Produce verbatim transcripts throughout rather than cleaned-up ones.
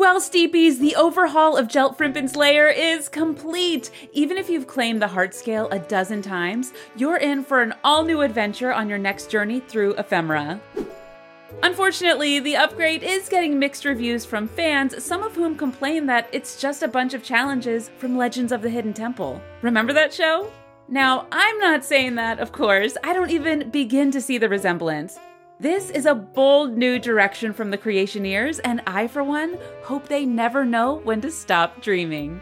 Well, Steepies, the overhaul of Geltfrimpin's lair is complete. Even if you've claimed the heart scale a dozen times, you're in for an all-new adventure on your next journey through Ephemera. Unfortunately, the upgrade is getting mixed reviews from fans, some of whom complain that it's just a bunch of challenges from Legends of the Hidden Temple. Remember that show? Now, I'm not saying that, of course. I don't even begin to see the resemblance. This is a bold new direction from the Creationeers, and I, for one, hope they never know when to stop dreaming.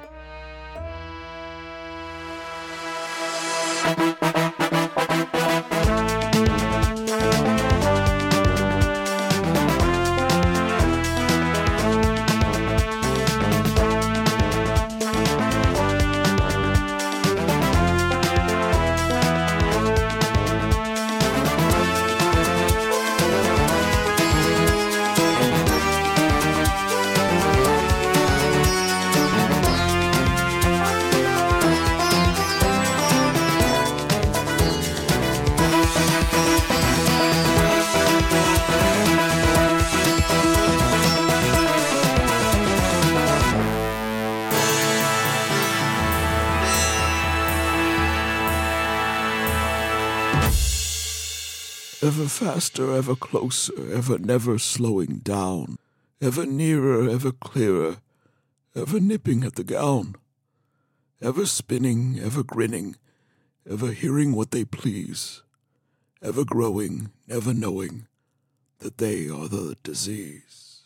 Ever faster, ever closer, ever never slowing down, ever nearer, ever clearer, ever nipping at the gown, ever spinning, ever grinning, ever hearing what they please, ever growing, never knowing that they are the disease.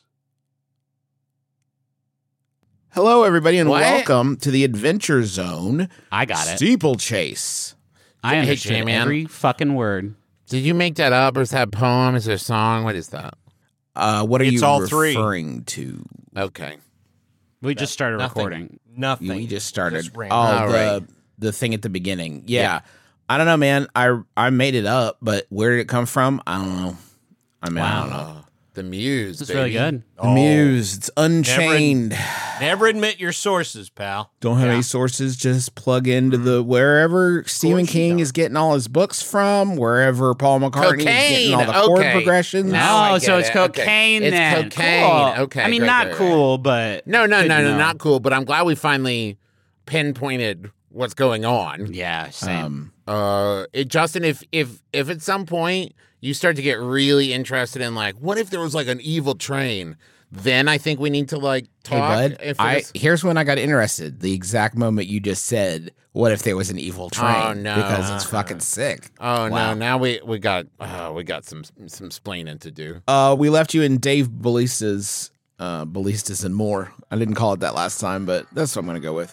Hello, everybody, and What? welcome to the Adventure Zone. I got it. Steeplechase. I Hey, understood J-Man. every fucking word. Did you make that up, or is that a poem? Is it a song? What is that? Uh, what are It's you all three. referring to? Okay. We just started Nothing. recording. Nothing. We just started. Just oh, random. All the right. the thing at the beginning. Yeah. I don't know, man. I I made it up, but where did it come from? I don't know. I mean, I don't know. The Muse. This is baby. really good. The Muse. It's unchained. Never admit your sources, pal. Don't have any sources. Just plug into the wherever Stephen you King don't. is getting all his books from, wherever Paul McCartney is getting all the Cocaine. chord Okay. progressions. Now I Oh, get so it's it. Okay. cocaine It's then. cocaine. Cool. Okay, I mean, great, not great, cool, but No, no, good no, to no, know. not cool. But I'm glad we finally pinpointed what's going on. Yeah, same. Um, Uh, it, Justin, if if if at some point you start to get really interested in like, what if there was like an evil train? Then I think we need to like Hey, talk. bud. If I, it's- here's when I got interested. The exact moment you just said, "What if there was an evil train?" Oh, no. Because it's fucking sick. oh Wow. no, now we we got uh, we got some some splaining to do. Uh, we left you in Dave Ballista's, uh, Ballistas and More. I didn't call it that last time, but that's what I'm going to go with.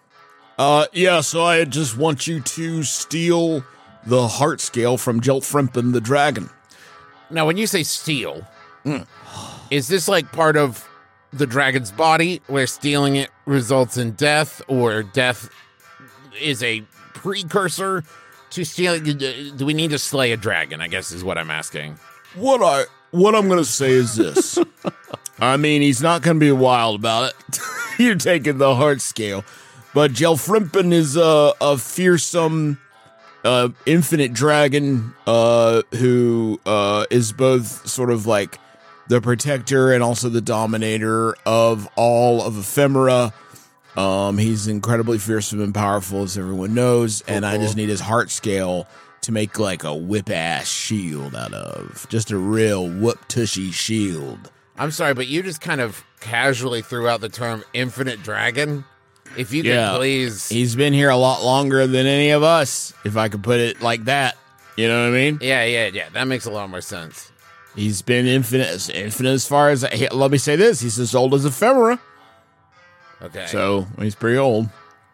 Uh, yeah, so I just want you to steal the heart scale from Geltfrimpin the dragon. Now, when you say steal, Mm. is this like part of the dragon's body where stealing it results in death, or death is a precursor to stealing? Do we need to slay a dragon? I guess is what I'm asking. What I what I'm gonna say is this. I mean, he's not gonna be wild about it. You're taking the heart scale, but Gelfrimpin is a, a fearsome, uh, infinite dragon uh, who uh, is both sort of like the protector and also the dominator of all of Ephemera. Um, he's incredibly fearsome and powerful, as everyone knows, and I just need his heart scale to make like a whip-ass shield out of. Just a real whoop-tushy shield. I'm sorry, but you just kind of casually threw out the term infinite dragon. If you Yeah. could please. He's been here a lot longer than any of us, if I could put it like that. You know what I mean? Yeah, yeah, yeah. That makes a lot more sense. He's been infinite, as infinite as far as. Hey, let me say this: he's as old as Ephemera, Okay. so he's pretty old.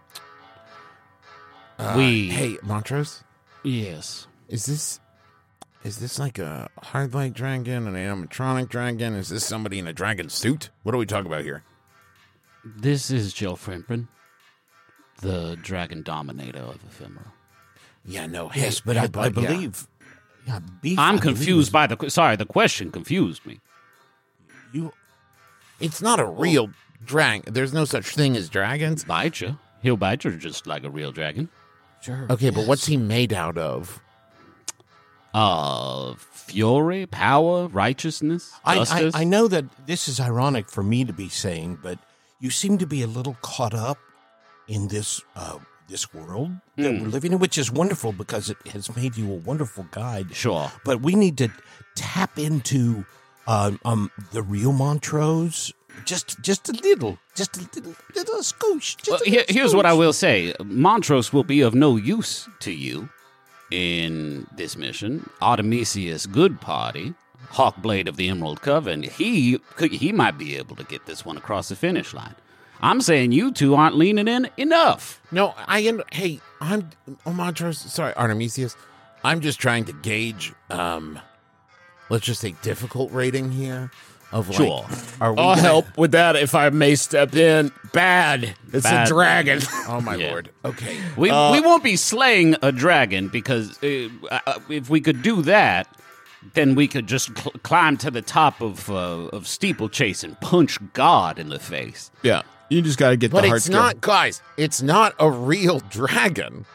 Uh, We- Hey, Montrose, Yes. is this is this like a hard light dragon, an animatronic dragon? Is this somebody in a dragon suit? What are we talking about here? This is Gelfrimpin, the dragon dominator of Ephemera. Yeah, no. Yes, hey, but hey, I, I bud, yeah. believe. Yeah, beef. I'm I believe confused is- by the... Sorry, the question confused me. you. It's not a real dragon. There's no such thing as dragons. Bite you. He'll bite you just like a real dragon. Sure. Okay, but yes. what's he made out of? Uh, fury, power, righteousness, I, justice. I, I know that this is ironic for me to be saying, but you seem to be a little caught up in this uh, this world that Mm. we're living in, which is wonderful because it has made you a wonderful guide. Sure. But we need to tap into um, um, the real Montrose. Just, just a little, just a little, little scoosh. Just Well, a here, little here's what I scoosh. will say. Montrose will be of no use to you in this mission. Artemisius Good Party, Hawkblade of the Emerald Coven, he could, he might be able to get this one across the finish line. I'm saying you two aren't leaning in enough. No, I end. Hey, I'm oh, Montrose. Sorry, Artemisius. I'm just trying to gauge. Um, let's just say difficult rating here. Of like, Sure. Are we I'll gonna- help with that if I may step in. Bad. It's Bad. a dragon. Oh my Yeah. lord. Okay. We Uh, we won't be slaying a dragon because uh, uh, if we could do that, then we could just cl- climb to the top of uh, of steeplechase and punch God in the face. Yeah. You just got to get But the heart it's skill. not, guys. It's not a real dragon.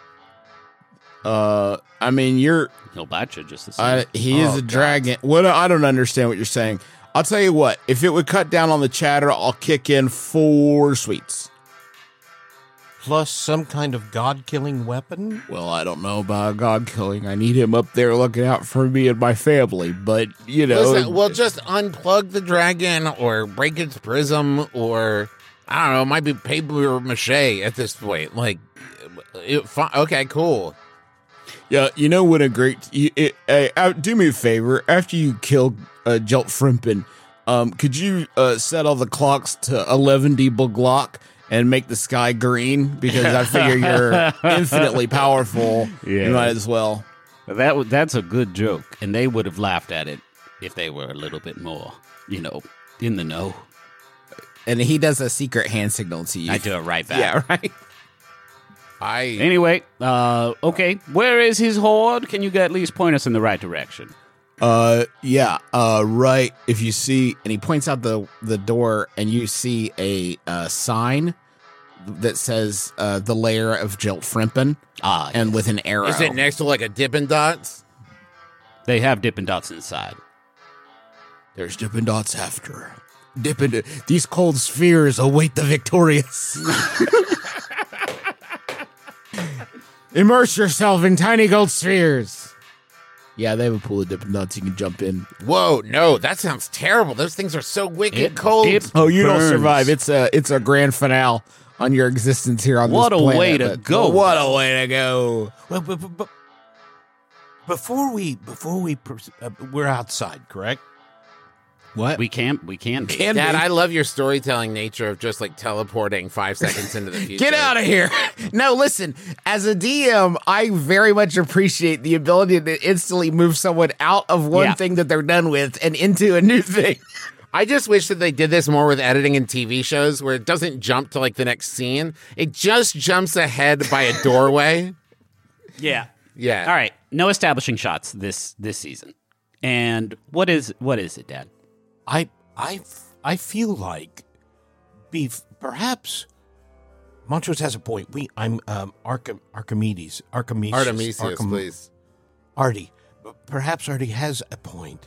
Uh, I mean, you're. He'll bite you just the same. Uh, he is Oh, a God. dragon. What? I don't understand what you're saying. I'll tell you what. If it would cut down on the chatter, I'll kick in four sweets. Plus some kind of god-killing weapon. Well, I don't know about God killing. I need him up there looking out for me and my family. But you know, Listen, we'll just unplug the dragon or break its prism or I don't know. It might be paper mache at this point. Like, it, fi- okay, cool. yeah, you know what a great. You, it, uh, uh, do me a favor. After you kill uh, Jelt Frimpen, um, could you uh, set all the clocks to eleven D Glock and make the sky green? Because I figure you're infinitely powerful. Yeah. You might as well. That w- that's a good joke, and they would have laughed at it if they were a little bit more, you know, in the know. And he does a secret hand signal to you. I do it right back. Yeah, right. I Anyway, uh, okay, where is his horde? Can you at least point us in the right direction? Uh, yeah. Uh, right. If you see, and he points out the the door, and you see a uh, sign that says uh, the lair of Jelt Frimpen, Ah, and with an arrow. is it next to like a Dippin' Dots? they have Dippin' Dots inside. There's Dippin' Dots after. Dippin' these cold spheres await the victorious. Immerse yourself in tiny gold spheres. Yeah, they have a pool of Dippin' Dots you can jump in. Whoa, no, that sounds terrible. Those things are so wicked It cold. dips- Oh, you don't Burns. survive. It's a it's a grand finale on your existence here on What this a planet. way to but- go. What a way to go. Well, but, but, but before we before we pers- uh, we're outside, correct? What? We can't. We can't. be. Can Dad, be. I love your storytelling nature of just like teleporting five seconds into the future. Get out of here. No, listen, as a D M, I very much appreciate the ability to instantly move someone out of one Yeah. thing that they're done with and into a new thing. I just wish that they did this more with editing in T V shows where it doesn't jump to like the next scene. It just jumps ahead by a doorway. Yeah. Yeah. All right. No establishing shots this this season. And what is what is it, Dad? I I I feel like beef perhaps Montrose has a point. We I'm um Archim- Archimedes Archimedes Artemisius, Archim- please. Artie. Perhaps Artie has a point.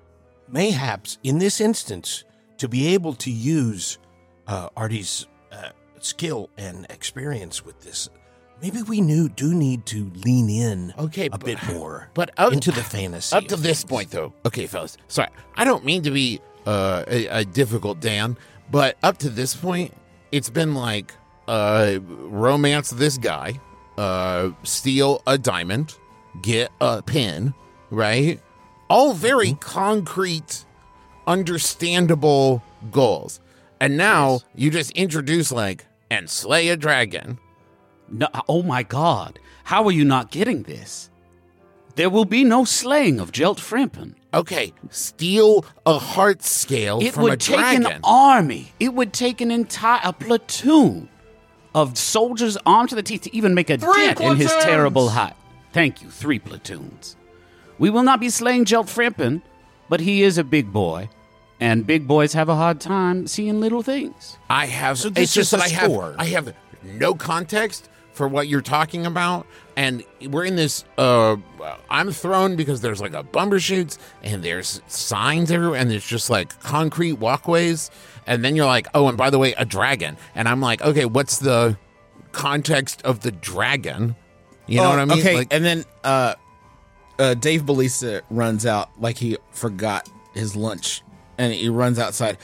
Mayhaps in this instance, to be able to use uh, Artie's uh, skill and experience with this, maybe we knew do need to lean in Okay, a but- bit more but up- into the fantasy. Up to of this things. point, though. Okay, fellas. Sorry, I don't mean to be uh, a, a difficult Dan, but up to this point, it's been like uh, romance this guy, uh, steal a diamond, get a pin, right? All very concrete, understandable goals. And now you just introduce like and slay a dragon. No, oh my God! How are you not getting this? There will be no slaying of Jelt Frimpen. Okay, steal a heart scale It from would a take dragon. an army. It would take an entire a platoon of soldiers armed to the teeth to even make a dent in his terrible height. Thank you, three platoons. We will not be slaying Jelt Frimpen, but he is a big boy, and big boys have a hard time seeing little things. I have. So this it's just is that a I have. score. I have no context for what you're talking about. And we're in this, uh, I'm thrown because there's like a bumper shoots and there's signs everywhere and there's just like concrete walkways. And then you're like, oh, and by the way, a dragon. And I'm like, okay, what's the context of the dragon? You know Oh, what I mean? Okay, Like, and then uh, uh, Dave Belisa runs out like he forgot his lunch, and he runs outside.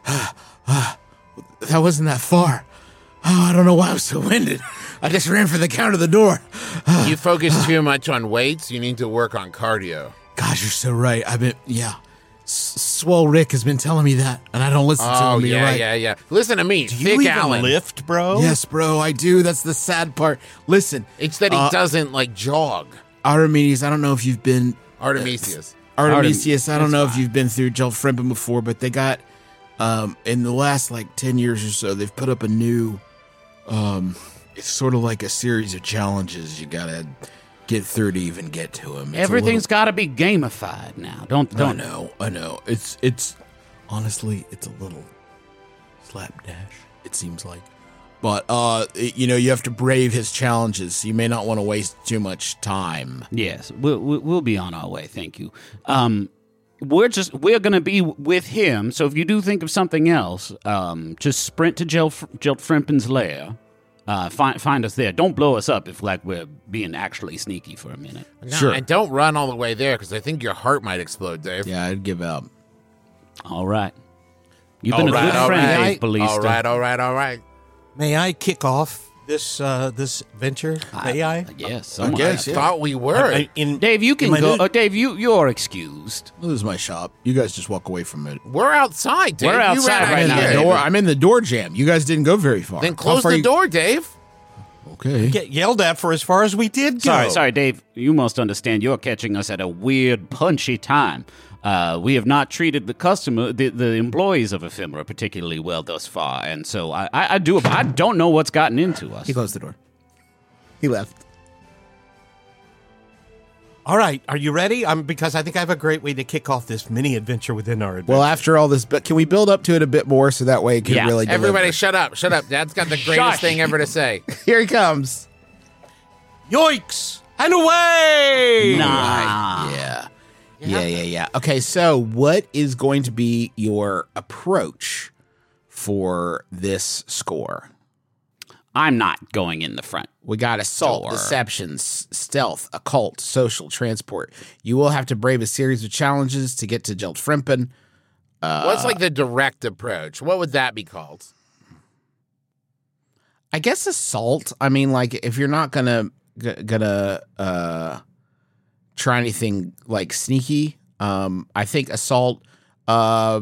That wasn't that far. Oh, I don't know why I was so winded. I just ran for the count of the door. you focus too much on weights. You need to work on cardio. Gosh, you're so right. I've been, yeah. S- Swole Rick has been telling me that, and I don't listen to Oh, him. but you're yeah, right. yeah, yeah. Listen to me, Do you Thick even Allen. lift, bro? Yes, bro, I do. That's the sad part. Listen, It's that he Uh, doesn't like jog. Artemis, I don't know if you've been Artemisius. Artemisius, I don't It's know if fine. you've been through Joel Frimpin before, but they got um in the last like ten years or so, they've put up a new um it's sort of like a series of challenges you gotta get through to even get to them. Everything's got to be gamified now. Don't I don't know, I know. It's it's honestly it's a little slapdash, it seems like. But uh it- you know, you have to brave his challenges, so you may not want to waste too much time. Yes, we'll, we'll we'll be on our way. Thank you. Um, we're just we're gonna be with him. So if you do think of something else, um, just sprint to Jel Jelt Frimpin's lair. Uh, find find us there. Don't blow us up if like we're being actually sneaky for a minute. No, Sure. and don't run all the way there because I think your heart might explode, Dave. Yeah, I'd give out. All right. You've been All a right, good all friend, right. Dave Ballista. All right, all right, all right. May I kick off this uh, this venture? May I? Yes, someone guess, has- I yeah. thought we were. I- I- in, Dave, you in can my go. new- Oh, Dave, you you're excused. This is my shop. You guys just walk away from it. we're outside, Dave. We're You outside ran right out now, I'm in here. the David. door. I'm in the door jam. You guys didn't go very far. Then How close far the you- door, Dave. Okay. get yelled at for as far as we did go. Sorry, sorry, Dave. You must understand. You're catching us at a weird, punchy time. Uh, we have not treated the customer, the, the employees of Ephemera particularly well thus far, and so I, I, I do. I don't know what's gotten into us. He closed the door. He left. All right, are you ready? I'm because I think I have a great way to kick off this mini adventure within our adventure. Well, after all this, but can we build up to it a bit more so that way it can Yeah, really deliver? Everybody, shut up, shut up. Dad's got the greatest Shush. thing ever to say. Here he comes. yoinks and away! Nah. Yeah. Yeah, yeah, yeah. Okay, so what is going to be your approach for this score? I'm not going in the front. We got assault, Door. deception, s- stealth, occult, social, transport. You will have to brave a series of challenges to get to Jelt Frimpin. What's like the direct approach? What would that be called? I guess assault. I mean, like if you're not gonna g- gonna uh, try anything like sneaky, um, I think assault. Uh,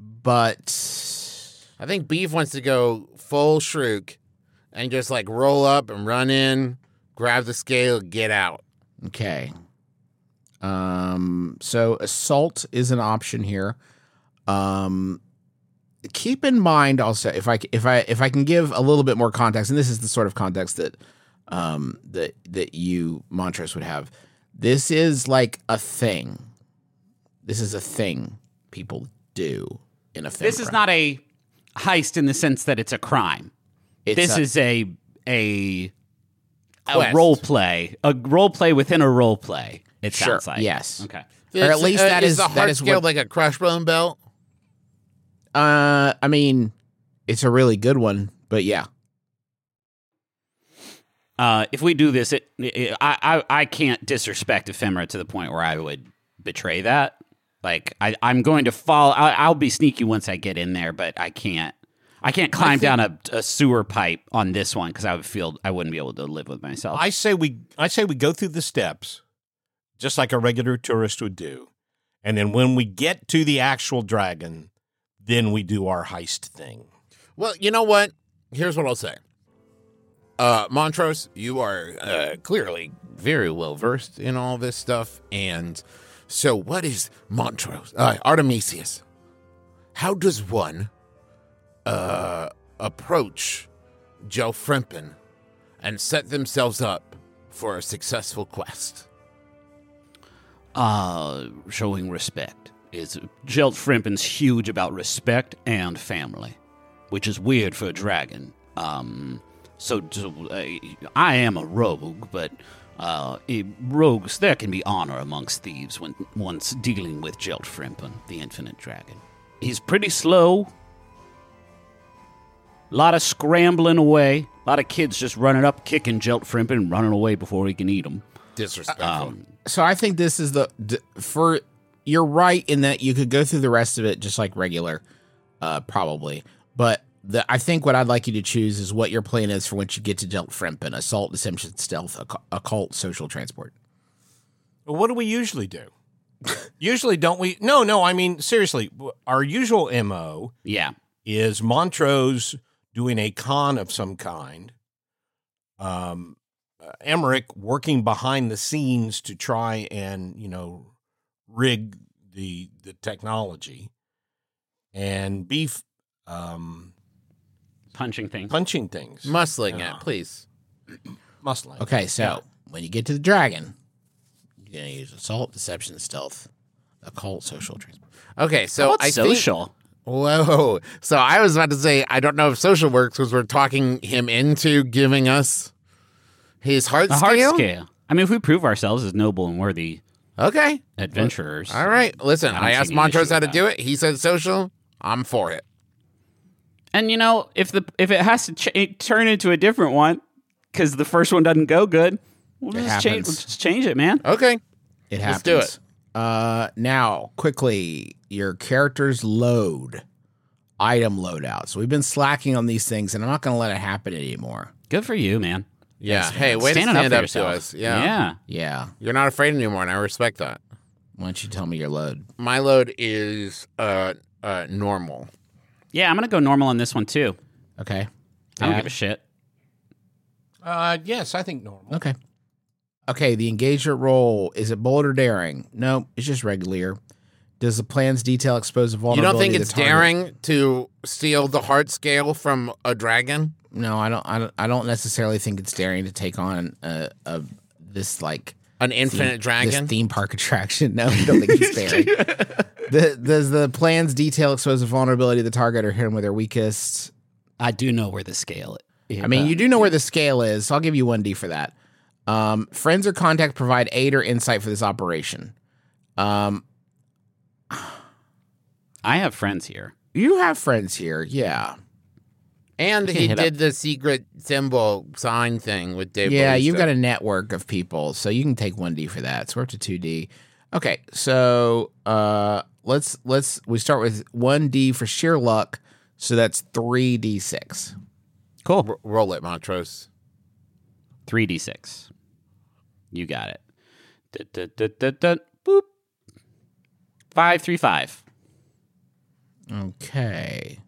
but I think Beef wants to go full shrook and just like roll up and run in, grab the scale, get out. okay. Um, so assault is an option here. Um, keep in mind also if I if I if I can give a little bit more context, and this is the sort of context that um that that you Montrose would have. This is like a thing. This is a thing people do in a film. This is not a heist in the sense that it's a crime. this is a a a Quest. role play, a role play within a role play. It Sure, sounds like yes. Okay. Or at It's- least uh, that is is- the that heart is scale what- like a crush bone belt. Uh, I mean, it's a really good one, but yeah. Uh, if we do this, it, it I, I I can't disrespect Ephemera to the point where I would betray that. Like I, I'm going to fall. I, I'll be sneaky once I get in there, but I can't. I can't climb down a, a sewer pipe on this one because I would feel I wouldn't be able to live with myself. I say we I say we go through the steps just like a regular tourist would do. And then when we get to the actual dragon, then we do our heist thing. Well, you know what? Here's what I'll say. Uh, Montrose, you are uh, clearly very well versed in all this stuff. And so, what is Montrose? Uh, Artemisius. How does one uh, approach Joe Frimpin and set themselves up for a successful quest? Uh, showing respect is Jelt Frimpin's huge about respect and family, which is weird for a dragon. Um, So, so uh, I am a rogue, but uh, eh, rogues, there can be honor amongst thieves when once dealing with Jelt Frimpen, the Infinite Dragon. He's pretty slow. A lot of scrambling away. A lot of kids just running up, kicking Jelt Frimpen, and running away before he can eat them. Disrespectful. Um, So I think this is the, d- for, you're right in that you could go through the rest of it just like regular, uh, probably. But the, I think what I'd like you to choose is what your plan is for once you get to Jelt Frimpen: assault, deception, stealth, occ- occult, social transport. Well, what do we usually do? Usually, don't we? No, no. I mean, seriously, our usual M O yeah. is Montrose doing a con of some kind. Um, uh, Emmerich working behind the scenes to try and, you know, rig the the technology, and Beef um, Punching things. punching things, Muscling Yeah. it, please. muscling. Okay, so Yeah. when you get to the dragon, you're going to use assault, deception, stealth, occult, social transport. Okay, so What's I think. social? Whoa. So I was about to say, I don't know if social works because we're talking him into giving us his heart A scale. heart scale. I mean, if we prove ourselves as noble and worthy Okay. adventurers. All right. Listen, I don't I, see asked any Montrose issue how to with do it. He said social. I'm for it. And you know, if the if it has to ch- turn into a different one because the first one doesn't go good, we'll It just change. happens. We'll just change it, man. Okay. It Let's happens. do it. Uh, now, quickly, your character's load, item loadout. So we've been slacking on these things, and I'm not going to let it happen anymore. Good for you, man. Yeah. Hey, way Standing to up stand for up, to yourself. us. Yeah. Yeah. Yeah. You're not afraid anymore, and I respect that. Why don't you tell me your load? My load is uh uh normal. Yeah, I'm gonna go normal on this one too. Okay. I don't Yeah. give a shit. Uh, yes, I think normal. Okay. Okay, the engagement roll, is it bold or daring? No, it's just regular. Does the plan's detail expose the You vulnerability don't think of it's the target? daring to steal the heart scale from a dragon? No, I don't, I don't. I don't necessarily think it's daring to take on a, a this like An infinite theme, dragon? this theme park attraction. No, I don't think it's daring. the, does the plan's detail expose the vulnerability of the target or hit him with their weakest? I do know where the scale is. I mean, you do know where the scale is, so I'll give you one D for that. Um, friends or contacts provide aid or insight for this operation. Um, I have friends here. you have friends here, yeah. And he hit did the secret symbol sign thing with Dave. Yeah, Bautista. you've got a network of people, so you can take one D for that. So we're up to two D. Okay, so uh, let's let's we start with one D for sheer luck, so that's three D six. Cool. R- roll it, Montrose. three d six. You got it. Dut, dut, dut, dut, dut. Boop. Five, three, five. Okay.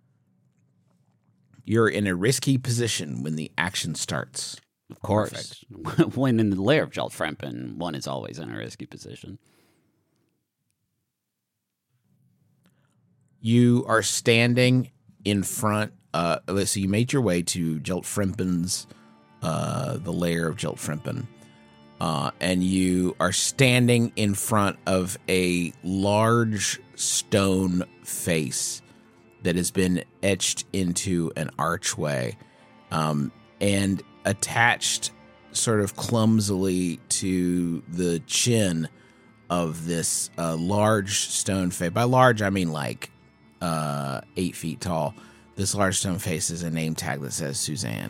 You're in a risky position when the action starts. Of course. When in the lair of Jelt Frimpen, one is always in a risky position. You are standing in front. Uh, so you made your way to Jelt Frimpen's, uh, the lair of Jelt Frimpen, uh, and you are standing in front of a large stone face that has been etched into an archway, um, and attached sort of clumsily to the chin of this uh, large stone face. By large, I mean like uh, eight feet tall. This large stone face is a name tag that says Suzanne.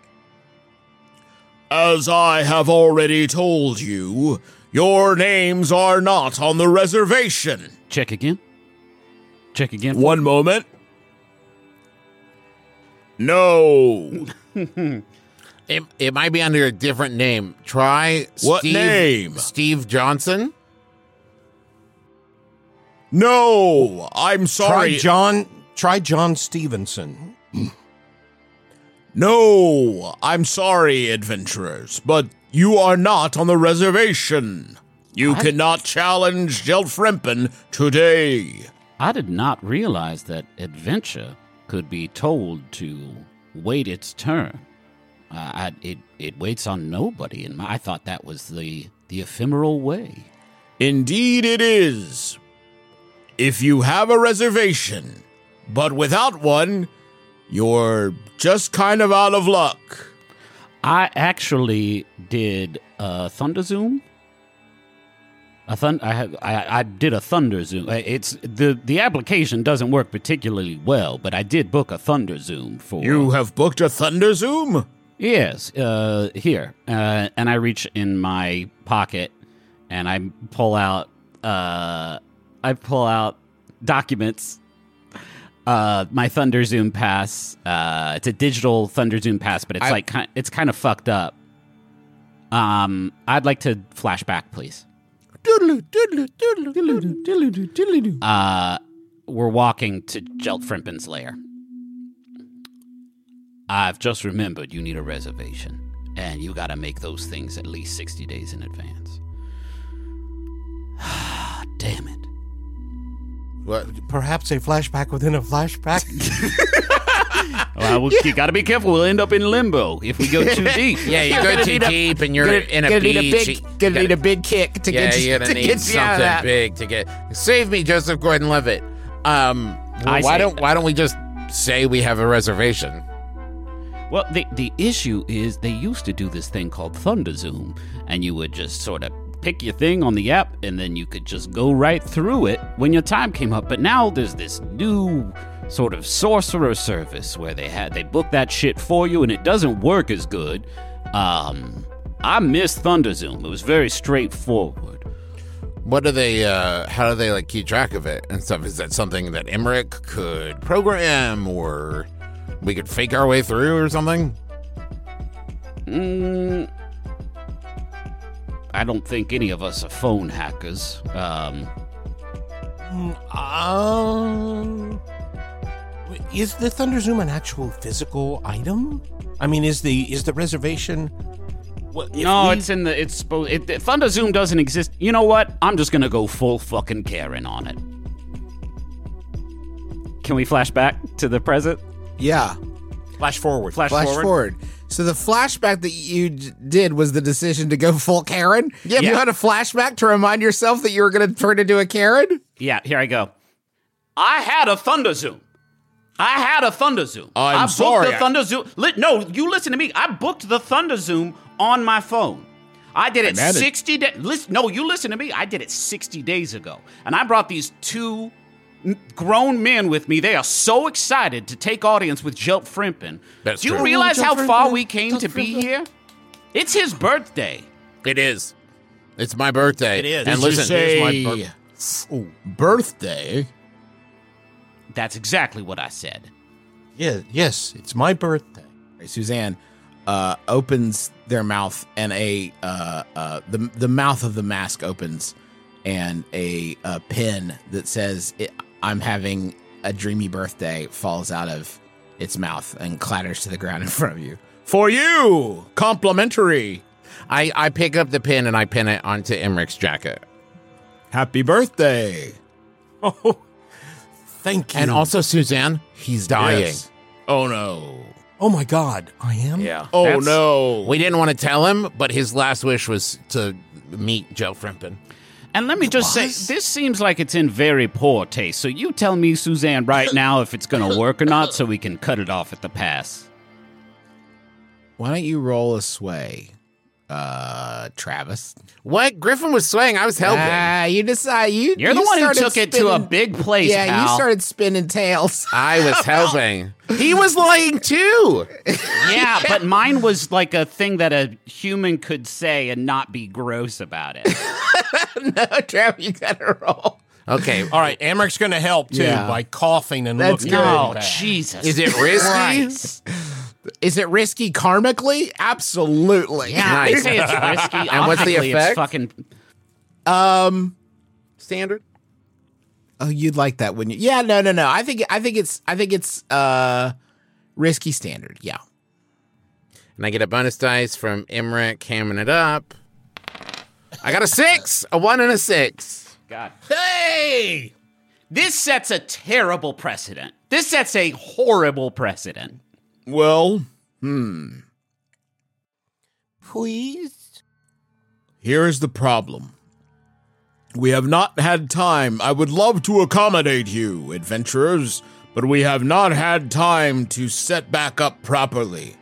As I have already told you, your names are not on the reservation. Check again. Check again. One moment. No. It, it might be under a different name. Try What Steve, name? Steve Johnson. No. I'm sorry. Try John. Try John Stevenson. No. I'm sorry, adventurers, but you are not on the reservation. You cannot challenge Jelt Frimpen today. I did not realize that adventure could be told to wait its turn. Uh, I, it it waits on nobody, and I thought that was the the ephemeral way. Indeed it is. If you have a reservation, but without one, You're just kind of out of luck. I actually did a Thunder Zoom. A thun- I, had, I I did a Thunder Zoom. It's the the application doesn't work particularly well, but I did book a Thunder Zoom for. You have booked a Thunder Zoom? Yes. Uh, here, uh, and I reach in my pocket, and I pull out. Uh, I pull out documents. Uh, my Thunder Zoom pass. Uh, it's a digital Thunder Zoom pass, but it's I- like ki- it's kind of fucked up. Um, I'd like to flashback, please. Uh, we're walking to Jeltfrimpin's lair. I've just remembered you need a reservation, and you got to make those things at least sixty days in advance. Damn it. What? Perhaps a flashback within a flashback? Well, we, you got to be careful. We'll end up in limbo if we go too deep. Yeah, you go too deep and you're in a gonna beach. need a big, gonna need a big kick to yeah, get you you're gonna to need get you out of something that. big to get. Save me, Joseph Gordon-Levitt. Um, I why say don't that. why don't we just say we have a reservation? Well, the the issue is they used to do this thing called Thunder Zoom, and you would just sort of pick your thing on the app, and then you could just go right through it when your time came up. But now there's this new sort of sorcerer service where they had they book that shit for you, and it doesn't work as good. Um, I miss Thunder Zoom. It was very straightforward. What do they? Uh, how do they like keep track of it and stuff? Is that something that Emmerich could program, or we could fake our way through, or something? Mm, I don't think any of us are phone hackers. Um, Um, is the Thunder Zoom an actual physical item? I mean, is the is the reservation? Well, if no, we- it's in the. It's supposed. It, it, Thunder Zoom doesn't exist. You know what? I'm just gonna go full fucking Karen on it. Can we flash back to the present? Yeah, flash forward. Flash, flash forward. forward. So the flashback that you d- did was the decision to go full Karen. Yeah, you Yeah. had a flashback to remind yourself that you were going to turn into a Karen. Yeah, here I go. I had a Thunder Zoom. I had a Thunder Zoom. I'm I booked sorry. the Thunder Zoom. Li- no, you listen to me. I booked the Thunder Zoom on my phone. I did it I'm at it. sixty days. Listen, no, you listen to me. I did it sixty days ago. And I brought these two m- grown men with me. They are so excited to take audience with Jelt Frimpin. That's Do you true. realize Oh, how Jelt far Frimpin. we came Jelt to be Frimpin. here? It's his birthday. It is. It's my birthday. It is. And Did you listen, say here's my bir- birthday? That's exactly what I said. Yeah, yes, it's my birthday. Suzanne uh, opens their mouth, and a uh, uh, the the mouth of the mask opens, and a, a pen that says it, "I'm having a dreamy birthday" falls out of its mouth and clatters to the ground in front of you. For you! Complimentary! I, I pick up the pin and I pin it onto Emmerich's jacket. Happy birthday! Oh, thank you. And also, Suzanne, he's dying. Yes. Oh no. oh my God, I am. Yeah. Oh That's- no. We didn't want to tell him, but his last wish was to meet Joe Frimpin. And let me just say, this seems like it's in very poor taste. So you tell me, Suzanne, right now if it's going to work or not so we can cut it off at the pass. Why don't you roll a sway, uh, Travis? What? Griffin was swaying. I was helping. Ah, you decide. You You're the you one who started took it to a spinning- big place, Yeah, pal. you started spinning tails. I was helping. He was lying too. Yeah, but mine was like a thing that a human could say and not be gross about it. No, Travis, you gotta roll. Okay. All right, Emmerich's going to help too Yeah. by coughing and That's looking good. Oh, really bad. Jesus. Is it risky? Christ. Is it risky karmically? Absolutely. Yeah, I Nice. say it's risky. And what's the Optically, effect? It's fucking. Um. Standard. Oh, you'd like that, wouldn't you? Yeah. No. No. No. I think. I think it's. I think it's. Uh, risky standard. Yeah. And I get a bonus dice from Emmerich, hamming it up. I got a six, a one, and a six. God. Hey! This sets a terrible precedent. This sets a horrible precedent. Well, hmm. Please? Here is the problem. We have not had time. I would love to accommodate you, adventurers, but we have not had time to set back up properly.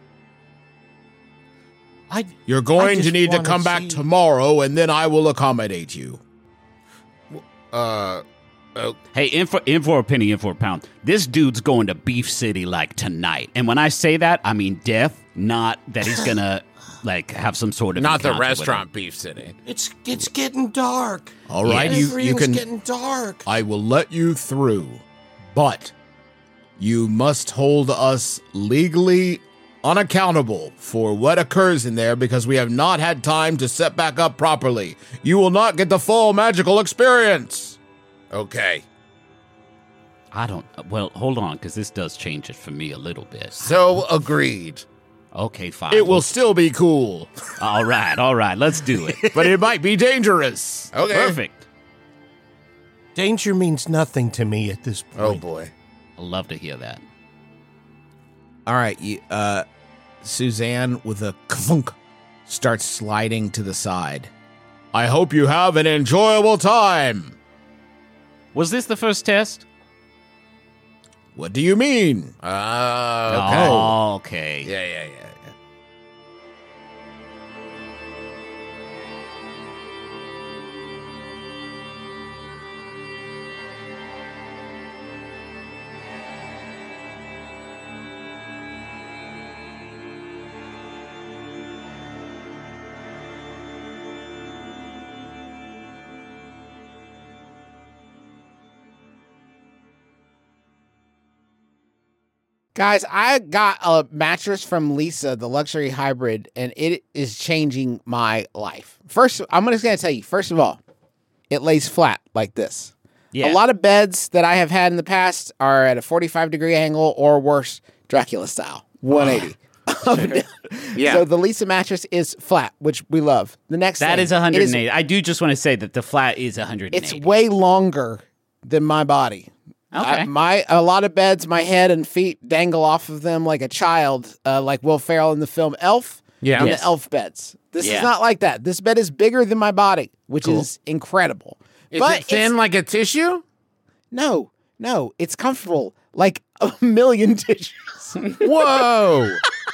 I, You're I going to just need to wanna come back see- tomorrow, and then I will accommodate you. Uh, oh, Hey, in for, in for a penny, in for a pound. This dude's going to Beef City like tonight. And when I say that, I mean death, not that he's going to like have some sort of not the encounter with restaurant Beef City. It's it's getting dark. All right, you, you Everything's can. getting dark. I will let you through, but you must hold us legally unaccountable for what occurs in there because we have not had time to set back up properly. You will not get the full magical experience. Okay. I don't, well, hold on, because this does change it for me a little bit. So agreed. Okay, fine. It will still be cool, All right, all right, let's do it. but it might be dangerous. Okay. Perfect. Danger means nothing to me at this point. Oh boy. I'd love to hear that. All right, you, uh, Suzanne with a clunk starts sliding to the side. I hope you have an enjoyable time. Was this the first test? What do you mean? Uh, okay. Oh, okay. Yeah, yeah, yeah, yeah. Guys, I got a mattress from Lisa, the luxury hybrid, and it is changing my life. First, I'm just going to tell you, first of all, it lays flat like this. Yeah. A lot of beds that I have had in the past are at a forty-five degree angle or worse, Dracula style, one eighty. Up and down. Yeah. So the Lisa mattress is flat, which we love. The next That thing, is it one hundred eighty. I do just want to say that the flat is one hundred eighty. It's way longer than my body. Okay. I, my a lot of beds, my head and feet dangle off of them like a child, uh, like Will Ferrell in the film Elf. Yeah. in Yes. the Elf beds. This Yeah. is not like that. This bed is bigger than my body, which Cool. is incredible. Is but it thin it's- like a tissue? no, no, it's comfortable like a million tissues. Whoa.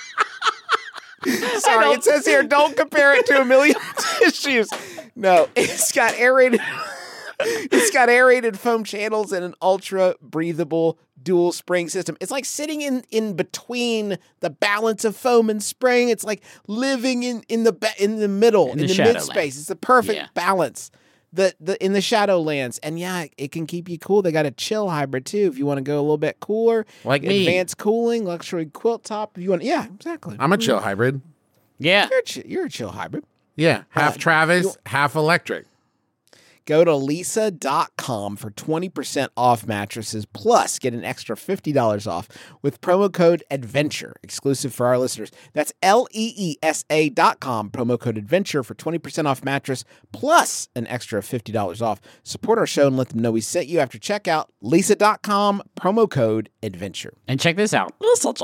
Sorry, it says here, don't compare it to a million tissues. No, it's got aerated. It's got aerated foam channels and an ultra breathable dual spring system. It's like sitting in, in between the balance of foam and spring. It's like living in, in the ba- in the middle, In in, the the, mid space. Shadowlands. It's the perfect Yeah. balance. The the in the Shadowlands. And yeah, it can keep you cool. They got a chill hybrid too if you want to go a little bit cooler. Like me. Advanced cooling, luxury quilt top. If you want, yeah, exactly. I'm a chill hybrid. Yeah. You're a, chi- you're a chill hybrid. Yeah. Half Uh, Travis, you- half electric. Go to lisa dot com for twenty percent off mattresses, plus get an extra fifty dollars off with promo code ADVENTURE, exclusive for our listeners. That's L E E S A dot com, promo code ADVENTURE for twenty percent off mattress, plus an extra fifty dollars off. Support our show and let them know we sent you after checkout. lisa dot com, promo code ADVENTURE. And check this out.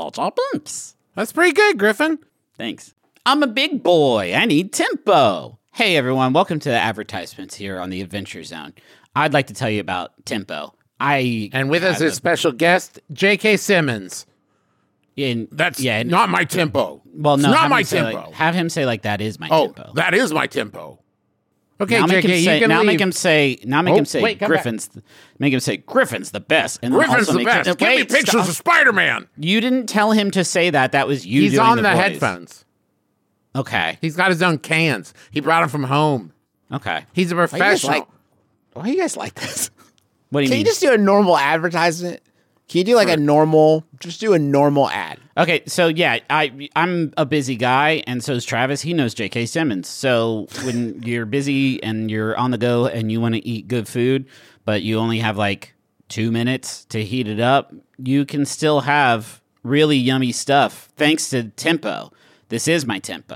That's pretty good, Griffin. Thanks. I'm a big boy. I need tempo. Hey, everyone. Welcome to the advertisements here on the Adventure Zone. I'd like to tell you about tempo. I And with us have is special guest, J K. Simmons. a- in That's yeah. and- not my tempo. well, no, it's not have my him say, tempo. Like, have him say like that is my oh, tempo. that is my tempo. Okay, now J make K, him you say. can Now leave. make him say. Now make Oh, him say. wait, come back. Griffin's. The, make him say Griffin's the best. And then Griffin's also the make best. Him, Give me wait, pictures stop. of Spider-Man. You didn't tell him to say that. That was you. He's doing on the, the, voice. headphones. Okay. He's got his own cans. He brought them from home. Okay. He's a Why you guys professional. like, why you guys like this? What do you Can mean? you just do a normal advertisement? Can you do like a normal, just do a normal ad? Okay, so yeah, I I'm a busy guy, and so is Travis. He knows J K. Simmons. So when you're busy and you're on the go and you want to eat good food, but you only have like two minutes to heat it up, you can still have really yummy stuff thanks to tempo. This is my tempo.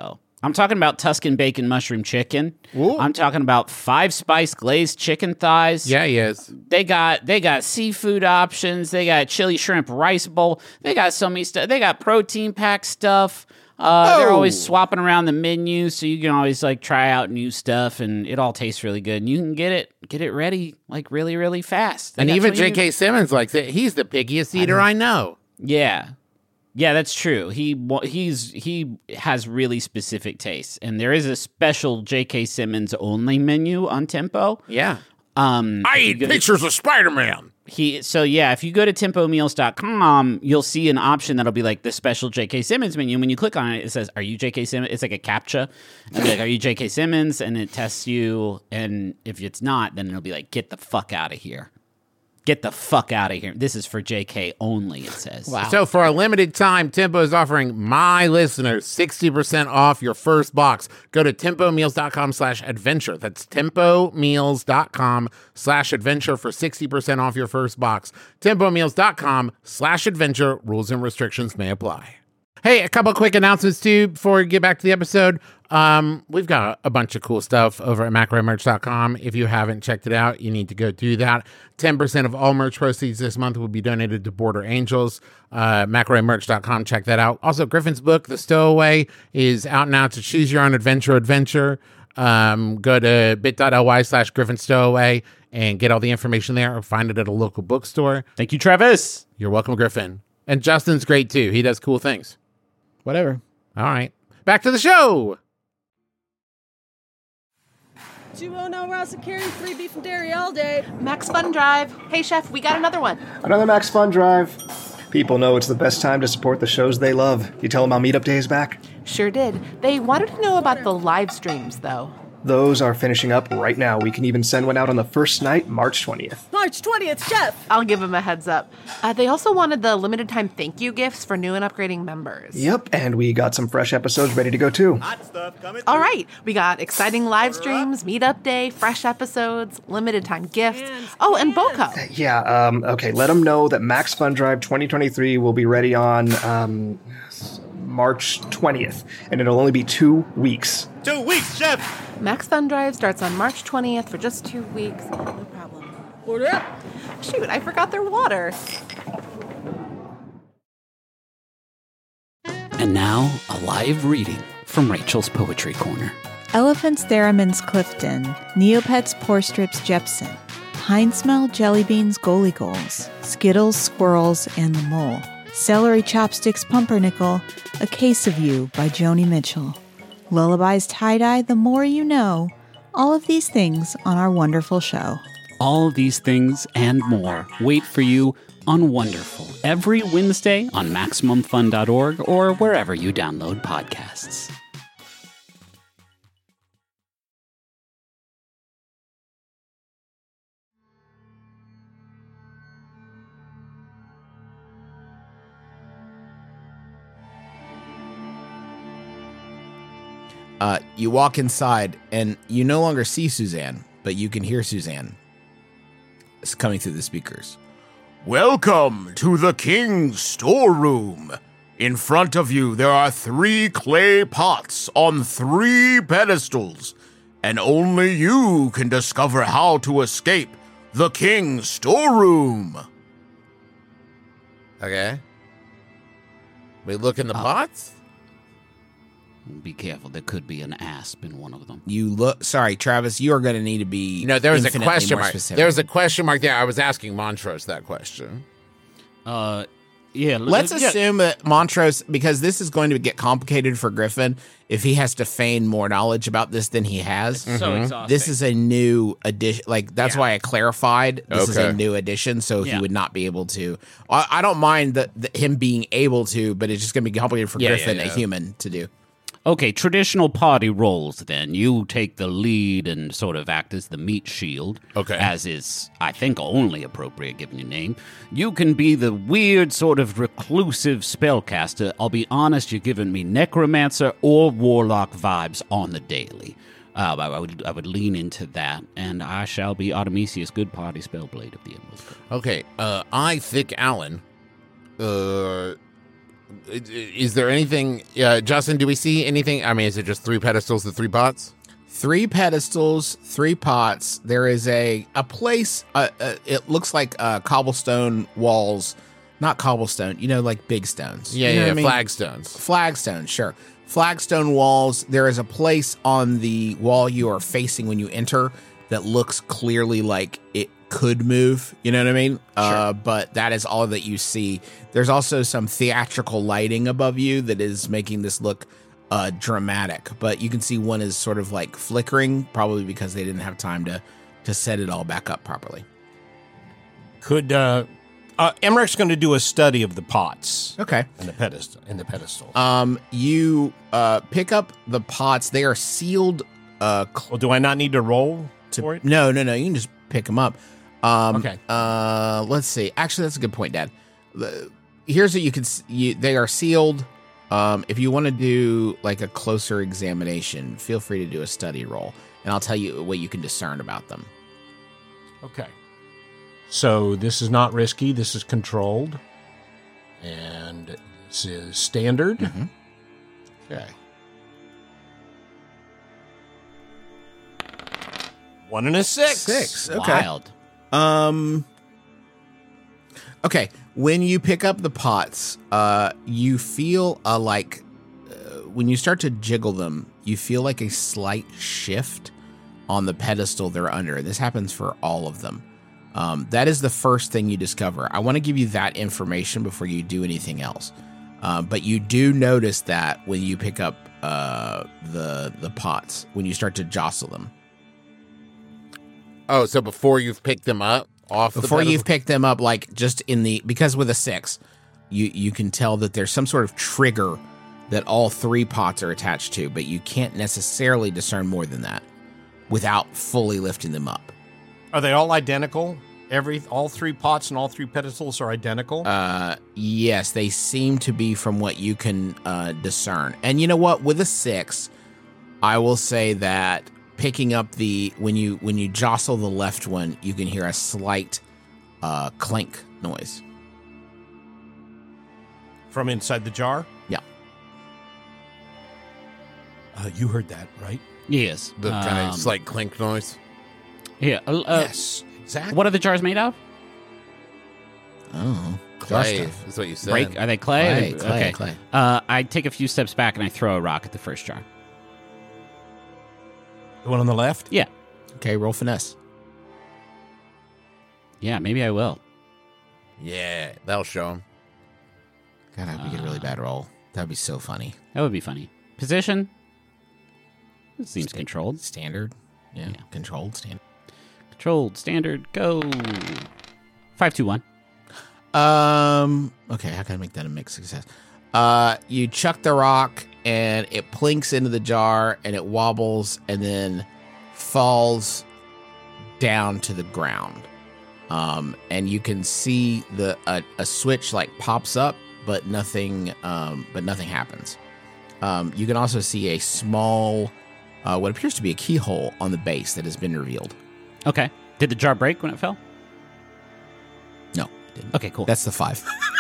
I'm talking about Tuscan bacon mushroom chicken. Ooh. I'm talking about five spice glazed chicken thighs. Yeah, he is. They got they got seafood options. They got chili shrimp rice bowl. They got so many stuff. They got protein pack stuff. Uh, oh. They're always swapping around the menu, so you can always like try out new stuff, and it all tastes really good. And you can get it get it ready like really really fast. They and even J K. Simmons likes it. He's the pickiest eater I know. I know. Yeah. Yeah, that's true. He he's he has really specific tastes, and there is a special J K. Simmons only menu on Tempo. Yeah, um, I eat pictures to, of Spider-Man. He so yeah, if you go to tempo meals dot com, you'll see an option that'll be like the special J K. Simmons menu. When you click on it, it says, "Are you J K. Simmons?" It's like a CAPTCHA. And be like, "Are you J K. Simmons?" And it tests you, and if it's not, then it'll be like, "Get the fuck out of here." Get the fuck out of here. This is for J K only, it says. Wow. So for a limited time, Tempo is offering my listeners sixty percent off your first box. Go to tempo meals dot com slash adventure. That's tempo meals dot com slash adventure for sixty percent off your first box. tempo meals dot com slash adventure. Rules and restrictions may apply. Hey, a couple of quick announcements, too, before we get back to the episode. Um, we've got a bunch of cool stuff over at macro merch dot com. If you haven't checked it out, you need to go do that. ten percent of all merch proceeds this month will be donated to Border Angels. Uh, macro merch dot com, check that out. Also, Griffin's book, The Stowaway, is out now to choose your own adventure adventure. Um, go to bit.ly slash Griffin Stowaway and get all the information there, or find it at a local bookstore. Thank you, Travis. You're welcome, Griffin. And Justin's great, too. He does cool things. Whatever. All right. Back to the show. two oh no Rouse and Carry, three beef and dairy all day. Max Fun Drive. Hey, Chef, we got another one. Another Max Fun Drive. People know it's the best time to support the shows they love. You tell them how Meetup Day is back? Sure did. They wanted to know about the live streams, though. Those are finishing up right now. We can even send one out on the first night, March twentieth. March twentieth, Chef! I'll give them a heads up. Uh, they also wanted the limited time thank you gifts for new and upgrading members. Yep, and we got some fresh episodes ready to go too. Hot stuff coming All right, we got exciting live streams, Meetup Day, fresh episodes, limited time gifts. And, oh, and BOCO. Yeah, um, okay, let them know that Max Fun Drive twenty twenty-three will be ready on um, March twentieth, and it'll only be two weeks. Two weeks, Chef! Max Fun Drive starts on March twentieth for just two weeks. No problem. Order up. Shoot, I forgot their water. And now, a live reading from Rachel's Poetry Corner. Elephants Theremin's Clifton, Neopets Porstrips Jepson, Pine Smell Jelly Beans Goalie Goals, Skittles Squirrels and the Mole, Celery Chopsticks Pumpernickel, A Case of You by Joni Mitchell. Lullabies Tie-Dye, The More You Know. All of these things on our wonderful show. All these things and more wait for you on Wonderful every Wednesday on maximum fun dot org or wherever you download podcasts. Uh, you walk inside, and you no longer see Suzanne, but you can hear Suzanne. It's coming through the speakers. Welcome to the King's storeroom. In front of you, there are three clay pots on three pedestals, and only you can discover how to escape the King's storeroom. Okay. We look in the uh, pots? Be careful, there could be an asp in one of them. You look, sorry, Travis, you are going to need to be. No, there was a question mark. Specific. There was a question mark there. I was asking Montrose that question. Uh, yeah. Let's yeah. assume that Montrose, because this is going to get complicated for Griffin if he has to feign more knowledge about this than he has. It's so mm-hmm. exhausting. This is a new addition. Like, that's yeah. why I clarified this okay. is a new addition, so yeah. he would not be able to. I, I don't mind the, the, him being able to, but it's just going to be complicated for yeah, Griffin, yeah, yeah. a human, to do. Okay, traditional party roles then. You take the lead and sort of act as the meat shield. Okay. As is, I think, only appropriate given your name. You can be the weird sort of reclusive spellcaster. I'll be honest, you're giving me necromancer or warlock vibes on the daily. Uh, I, I would I would lean into that, and I shall be Artemisius Good Party Spellblade of the Emerald. Okay, uh, I, Thick Allen, uh... is there anything, uh, Justin? Do we see anything? I mean, is it just three pedestals, the three pots? Three pedestals, three pots. There is a a place. Uh, uh, it looks like uh, cobblestone walls, not cobblestone. You know, like big stones. Yeah, you know yeah, what I mean? flagstones. Flagstones, sure. Flagstone walls. There is a place on the wall you are facing when you enter that looks clearly like it could move. You know what I mean? Sure. Uh, but that is all that you see. There's also some theatrical lighting above you that is making this look uh, dramatic. But you can see one is sort of like flickering, probably because they didn't have time to to set it all back up properly. Could uh, uh, Emmerich's going to do a study of the pots? Okay. And the pedestal. And the pedestal. Um, you uh pick up the pots. They are sealed. Uh, cl- well, do I not need to roll to, for it? No, no, no. You can just pick them up. Um, okay. Uh, let's see. Actually, that's a good point, Dad. The, here's what you can. You, they are sealed. Um, if you want to do like a closer examination, feel free to do a study roll, and I'll tell you what you can discern about them. Okay. So this is not risky. This is controlled, and this is standard. Mm-hmm. Okay. One and a six. Six. Okay. Wild. Um. Okay. When you pick up the pots, uh, you feel a like uh, when you start to jiggle them, you feel like a slight shift on the pedestal they're under. This happens for all of them. Um, that is the first thing you discover. I want to give you that information before you do anything else. Uh, but you do notice that when you pick up uh, the the pots, when you start to jostle them. Oh, so before you've picked them up off the Before pedestal? you've picked them up, like just in the, because with a six, you, you can tell that there's some sort of trigger that all three pots are attached to, but you can't necessarily discern more than that without fully lifting them up. Are they all identical? Every all three pots and all three pedestals are identical? Uh, yes, they seem to be from what you can uh, discern. And you know what? With a six, I will say that picking up the when you when you jostle the left one, you can hear a slight uh, clink noise From inside the jar? Yeah. Uh, you heard that, right? Yes. The kind Um, of slight clink noise. Yeah. Uh, uh, yes, exactly. What are the jars made of? Oh, Clay. That's what you said. Break? Are they clay? Clay, clay, okay. clay. Uh, I take a few steps back and I throw a rock at the first jar. The one on the left? Yeah. Okay, roll finesse. Yeah, maybe I will. Yeah, that'll show him. God, I hope we get a really bad roll. That would be so funny. That would be funny. Position? It seems Sta- controlled. Standard. Yeah, Yeah. controlled standard. Controlled, standard, go. Five, two, one. Um. Okay, how can I make that a mixed success? Uh, you chuck the rock and it plinks into the jar and it wobbles and then falls down to the ground. Um, and you can see the a, a switch like pops up, but nothing. Um, but nothing happens. Um, you can also see a small, uh, what appears to be a keyhole on the base that has been revealed. Okay. Did the jar break when it fell? No, it didn't. Okay, cool. That's the five.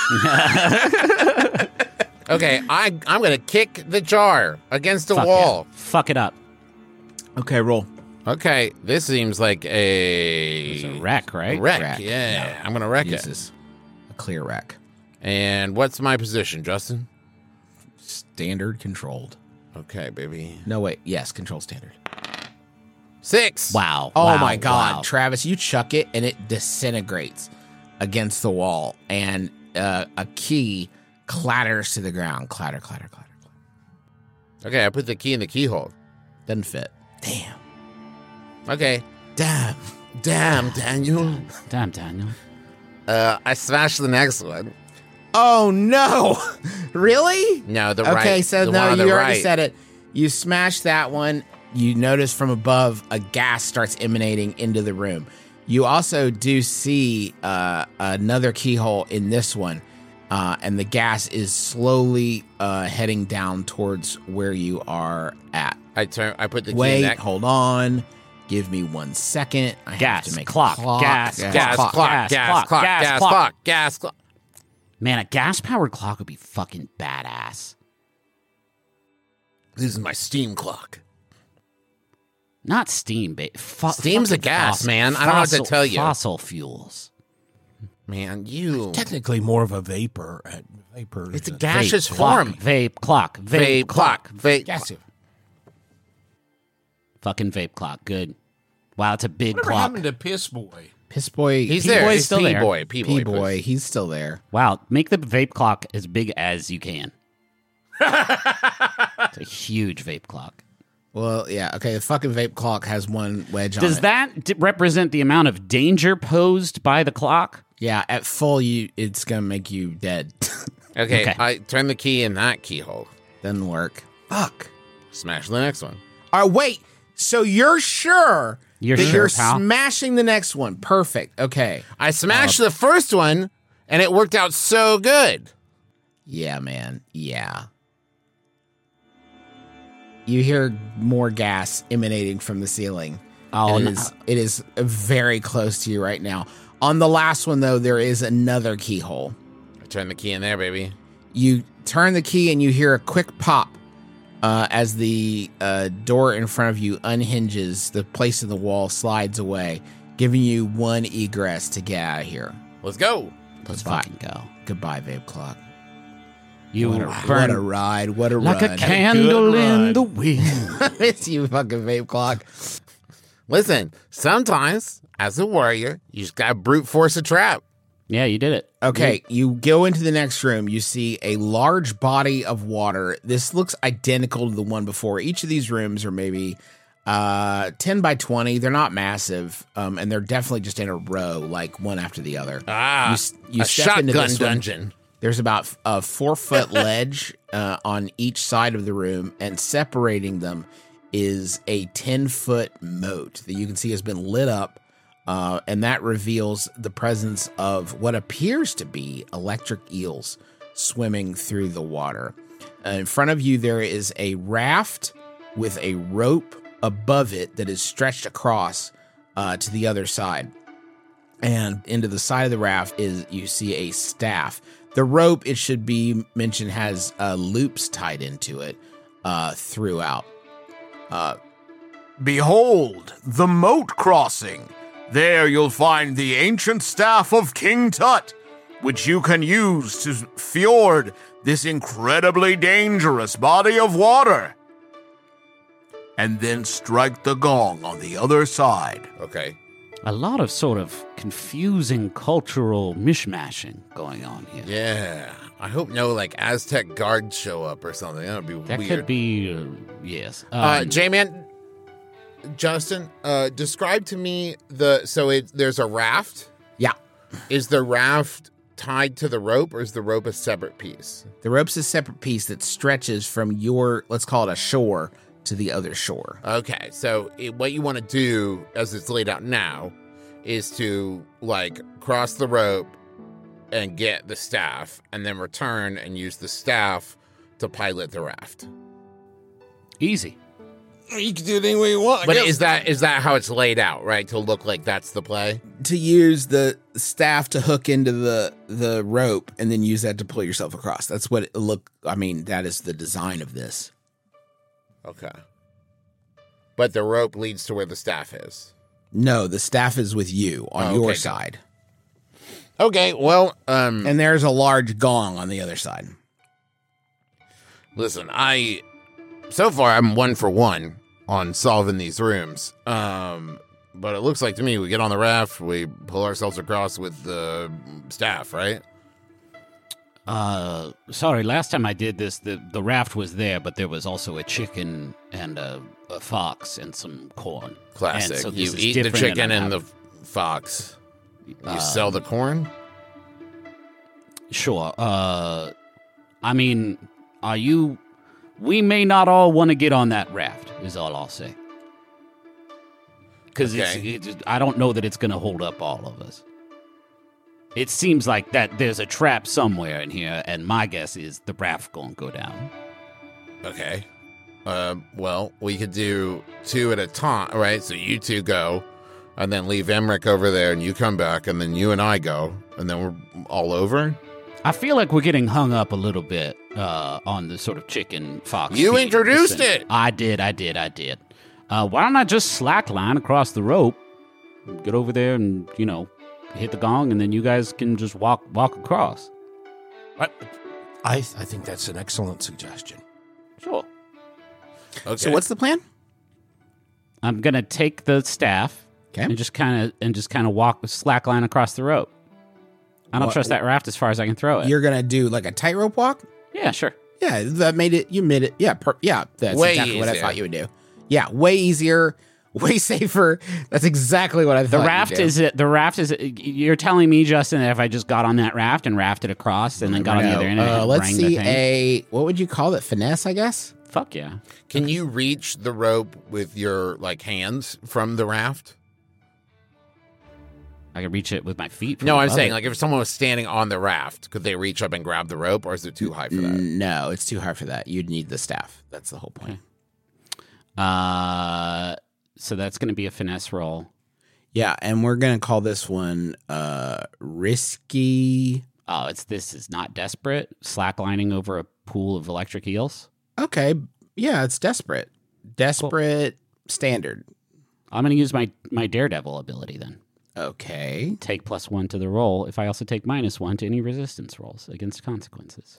Okay, I, I'm going to kick the jar against the Fuck wall. yeah. Fuck it up. Okay, roll. Okay, this seems like a... It's a wreck, right? Wreck, Wreck, yeah. yeah. I'm going to wreck This it. is a clear wreck. And what's my position, Justin? Standard controlled. Okay, baby. No, wait. Yes, control standard. Six. Wow. Oh wow, my God, wow. Travis, you chuck it and it disintegrates against the wall, and uh, a key clatters to the ground. Clatter, clatter, clatter, clatter. Okay, I put the key in the keyhole. Doesn't fit. Damn. Okay. Damn. Damn, Daniel. Damn, Daniel. Uh, I smashed the next one. Oh no! Really? No, the right. Okay, so the no, one on you the already right. said it. You smash that one. You notice from above a gas starts emanating into the room. You also do see uh, another keyhole in this one, uh, and the gas is slowly uh, heading down towards where you are at. I turn. I put the key in Wait, that. hold on. Give me one second. I Gas, have to make clock, a clock. gas, gas, Gas clock, clock. gas, Gas clock, clock. gas Gas clock. clock. Gas clock. Man, a gas-powered clock would be fucking badass. This is my steam clock. Not steam, ba- fo- Steam's a gas, fossil, man. I don't know what to fossil- tell you. Fossil fuels. Man, you... Technically more of a vapor. Uh, vapor. It's a uh, gaseous Vape form. Clock, vape clock. Vape, Vape clock. clock. Vape Gaseous. Fucking vape clock. Good. Wow, it's a big Whatever clock. happened to Piss Boy? Piss Boy. He's P- there. P-Boy's He's still there. P-Boy. P-Boy. P-Boy. He's still there. Wow, make the vape clock as big as you can. It's a huge vape clock. Well, yeah. Okay, the fucking vape clock has one wedge on Does it. that d- represent the amount of danger posed by the clock? Yeah, at full, you it's gonna make you dead. Okay, Okay. I turn the key in that keyhole. Doesn't work. Fuck. Smash the next one. All right, wait. So you're sure You're that sure, you're pal? smashing the next one? Perfect. Okay. I smashed the first one, and it worked out so good. Yeah, man. Yeah. You hear more gas emanating from the ceiling. Oh, it no. is it is very close to you right now. On the last one, though, there is another keyhole. I turn the key in there, baby. You turn the key and you hear a quick pop uh, as the uh, door in front of you unhinges. The place in the wall slides away, giving you one egress to get out of here. Let's go. Let's Goodbye. fucking go. Goodbye, vape clock. You What a, burn what a ride. What a like run. a candle good in run. the wind. It's you, fucking vape clock. Listen, sometimes, as a warrior, you just gotta brute force a trap. Yeah, you did it. Okay, you go into the next room. You see a large body of water. This looks identical to the one before. Each of these rooms are maybe uh, ten by twenty. They're not massive, um, and they're definitely just in a row, like one after the other. Ah, you, s- you a step into shotgun this one. dungeon. There's about a four foot ledge uh, on each side of the room, and separating them is a ten foot moat that you can see has been lit up. Uh, and that reveals the presence of what appears to be electric eels swimming through the water. Uh, in front of you, there is a raft with a rope above it that is stretched across uh, to the other side. And into the side of the raft is you see a staff. The rope, it should be mentioned, has uh, loops tied into it uh, throughout. Uh, Behold, the moat crossing. There you'll find the ancient staff of King Tut, which you can use to fjord this incredibly dangerous body of water. And then strike the gong on the other side. Okay. A lot of sort of confusing cultural mishmashing going on here. Yeah. I hope no, like, Aztec guards show up or something. That would be That weird. could be, uh, yes. Um, Uh, J-Man, Justin, uh, describe to me the, so it, there's a raft. yeah. Is the raft tied to the rope, or is the rope a separate piece? The rope's a separate piece that stretches from your, let's call it a shore, to the other shore. Okay, so it, what you want to do, as it's laid out now, is to, like, cross the rope and get the staff, and then return and use the staff to pilot the raft. Easy. You can do anything you want. I But guess. is that is that how it's laid out, right? To look like that's the play? To use the staff to hook into the, the rope and then use that to pull yourself across. That's what it look. I mean, that is the design of this. Okay. But the rope leads to where the staff is. No, the staff is with you on Oh, your okay, got side. Okay, well, um, And there's a large gong on the other side. listen, I so far I'm one for one on solving these rooms. Um, but it looks like to me we get on the raft, we pull ourselves across with the staff, right? Uh, sorry, last time I did this, the, the raft was there, but there was also a chicken and a, a fox and some corn. Classic. And so this you is eat the different chicken I'm and the having- fox. You Um, sell the corn? Sure. Uh, I mean, are you... We may not all want to get on that raft, is all I'll say. Because Okay. it's, it's, I don't know that it's going to hold up all of us. It seems like that there's a trap somewhere in here, and my guess is the raft going to go down. Okay. Uh, well, we could do two at a time, right? So you two go, and then leave Emmerich over there, and you come back, and then you and I go, and then we're all over. I feel like we're getting hung up a little bit uh, on the sort of chicken fox. You feed. introduced Listen, it. I did, I did, I did. Uh, why don't I just slackline across the rope, get over there and, you know, hit the gong, and then you guys can just walk walk across. I, I, I think that's an excellent suggestion. Sure. Okay. So what's the plan? I'm gonna take the staff Okay. and just kind of and just kind of walk slackline across the rope. I don't What- trust that raft as far as I can throw it. You're gonna do like a tightrope walk? yeah, sure. Yeah, that made it. You made it. Yeah, per, yeah. That's Way exactly what I easier. thought you would do. Yeah, way easier, way safer. That's exactly what I The thought. raft you'd do. is it. The raft is. You're telling me, Justin, that if I just got on that raft and rafted across and then got on the No, other end and uh, let's rang see the thing? a what would you call it? Finesse, I guess. Fuck yeah. Can you reach the rope with your like hands from the raft? I can reach it with my feet. from No, I'm above saying it. like if someone was standing on the raft, could they reach up and grab the rope, or is it too high for that? No, it's too hard for that. You'd need the staff. That's the whole point. Uh, so that's going to be a finesse roll. Yeah, and we're gonna call this one uh risky. Oh, it's this is not desperate. Slacklining over a pool of electric eels. Okay, yeah, it's desperate. Desperate standard. I'm going to use my my daredevil ability then. Okay. Take plus one to the roll if I also take minus one to any resistance rolls against consequences.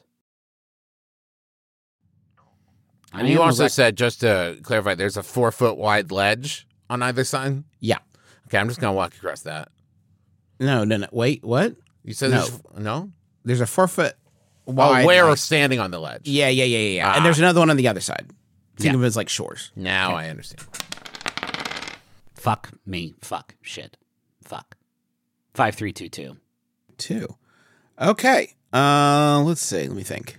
I And you am a also rec- said, just to clarify, there's a four foot wide ledge on either side. Yeah. Okay, I'm just gonna walk across that. No, no, no. Wait, what? You said No. there's no. There's a four foot Oh, wide. where like- standing on the ledge? Yeah, yeah, yeah, yeah. yeah. Ah. And there's another one on the other side. Think Yeah. of it as like shores. Now I understand. Fuck me. Fuck. Shit. Fuck. Five, three, two, two. Two. Okay. Uh, let's see. Let me think.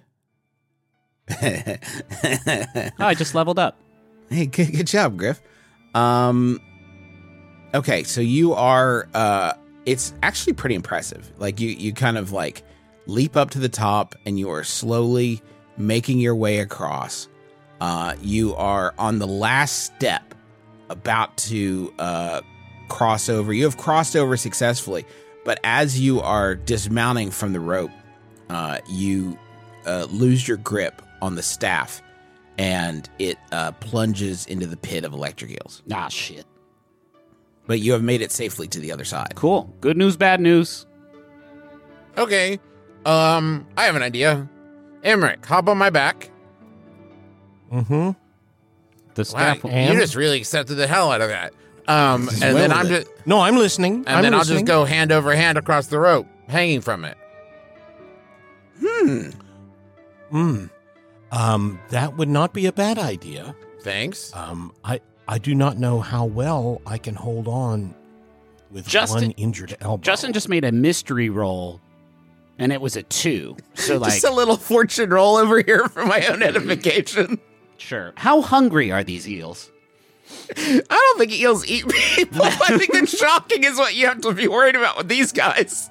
Oh, I just leveled up. Hey, good, good job, Griff. Um, okay, so you are. Uh, it's actually pretty impressive. Like you, you kind of like leap up to the top, and you are slowly making your way across. Uh, you are on the last step, about to uh, cross over. You have crossed over successfully, but as you are dismounting from the rope, uh, you uh, lose your grip on the staff, and it uh, plunges into the pit of electric eels. Ah, shit. But you have made it safely to the other side. Cool. Good news, bad news. Okay. Um, I have an idea. Emmerich, hop on my back. Mm-hmm. The Wow, staff. you And- just really accepted the hell out of that. Um, and well then with I'm it. just, No, I'm listening. and I'm then I'll listening. just go hand over hand across the rope, hanging from it. Hmm. Hmm. Um, that would not be a bad idea. Thanks. Um, I I do not know how well I can hold on with Justin- one injured elbow. Justin just made a mystery roll, and it was a two. So, like, Just a little fortune roll over here for my own edification. sure. How hungry are these eels? I don't think eels eat people. I think the shocking is what you have to be worried about with these guys.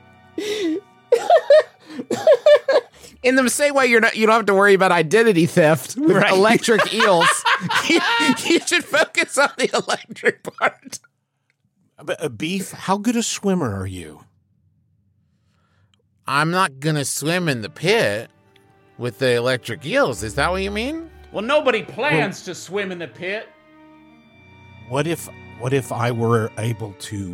In the same way, you're not, you don't have to worry about identity theft with Right. electric eels. you, you should focus on the electric part. But, uh, Beef, how good a swimmer are you? I'm not gonna swim in the pit with the electric eels. Is that what you mean? Well, nobody plans to swim in the pit. What if what if I were able to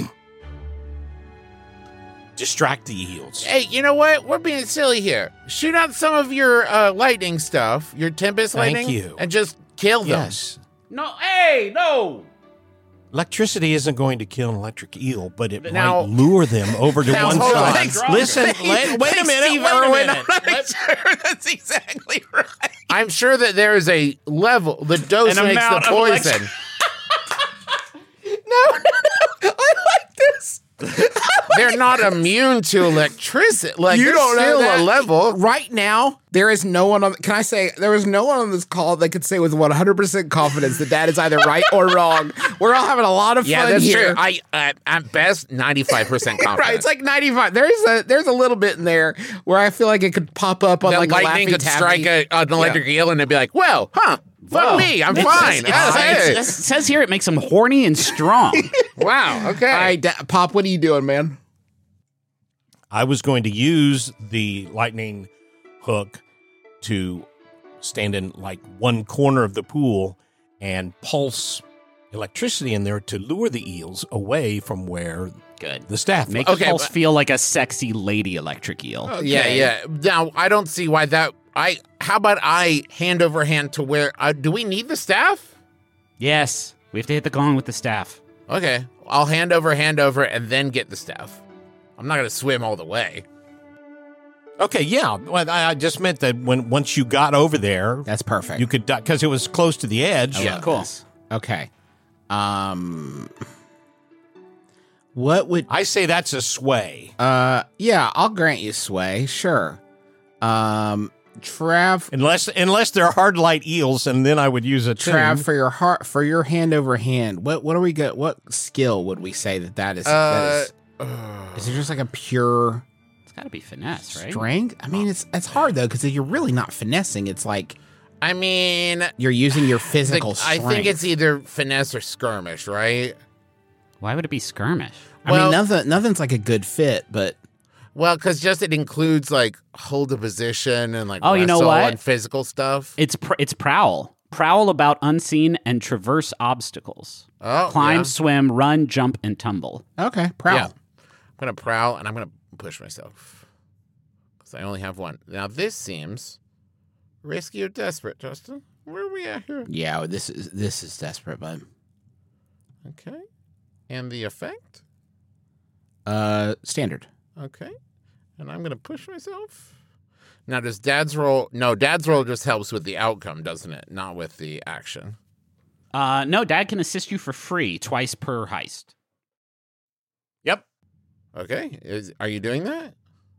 distract the eels? Hey, you know what? We're being silly here. Shoot out some of your uh, lightning stuff, your tempest Thank lightning, you. and just kill them. Yes. No, hey, no. Electricity isn't going to kill an electric eel, but it Now- might lure them over to Now, one hold on. side. Thanks, Listen, Thanks, let- wait a thanks, minute, Steve wait a Irwin. minute. I'm not sure that's exactly right. I'm sure that there is a level. The dose An makes the amount of poison. No, no, no. I like this. They're not immune to electricity. Like, You there's don't know still that. a level. Right now, there is no one on. Can I say there is no one on this call that could say with one hundred percent confidence that that is either right or wrong. We're all having a lot of Yeah, fun that's here. true. I uh, at best ninety-five percent confident. Right, it's like ninety-five. There's a there's a little bit in there where I feel like it could pop up on that like a lightning Laffy could strike Taffy. a, an electric eel and it'd be like, well, huh, fuck Whoa. me, I'm It fine. says- It Ah, says, hey. it says here it makes them horny and strong. Wow, okay. All right, Da- Pop, what are you doing, man? I was going to use the lightning hook to stand in like one corner of the pool and pulse electricity in there to lure the eels away from where Good. the staff Make was. the pulse but- feel like a sexy lady electric eel. Yeah, yeah. Now I don't see why that. I. How about I hand over hand to where? Uh, do we need the staff? Yes, we have to hit the gong with the staff. Okay, I'll hand over, hand over, and then get the staff. I'm not gonna swim all the way. Okay, yeah. Well, I I just meant that when once you got over there, That's perfect. you could because it was close to the edge. I love this. Okay. Um. What would I say that's a sway. Uh, yeah, I'll grant you sway. Sure. Um, Trav, Unless unless they're hard light eels, and then I would use a Trav, tune. for your heart, for your hand over hand. What what are we got? What skill would we say that that is? that is, is it just like a pure It's got to be finesse, right? strength? I mean, it's it's hard though because you're really not finessing. It's like I mean, you're using your the- physical I strength. think it's either finesse or skirmish, right? Why would it be skirmish? I well- mean, nothing nothing's like a good fit, but Well, because just it includes like hold a position and like Oh, you know wrestle what? and physical stuff. It's pr- it's prowl. Prowl about unseen and traverse obstacles. Oh, Climb, yeah. swim, run, jump, and tumble. okay, proud. Yeah. I'm gonna prowl and I'm gonna push myself because I only have one. Now this seems risky or desperate, Justin. Where are we at here? Yeah, this is this is desperate, bud. Okay, and the effect. Uh, standard. Okay, and I'm gonna push myself. Now, does Dad's roll? No, Dad's roll just helps with the outcome, doesn't it? Not with the action. Uh, no, Dad can assist you for free twice per heist. Yep. Okay, is are you doing that?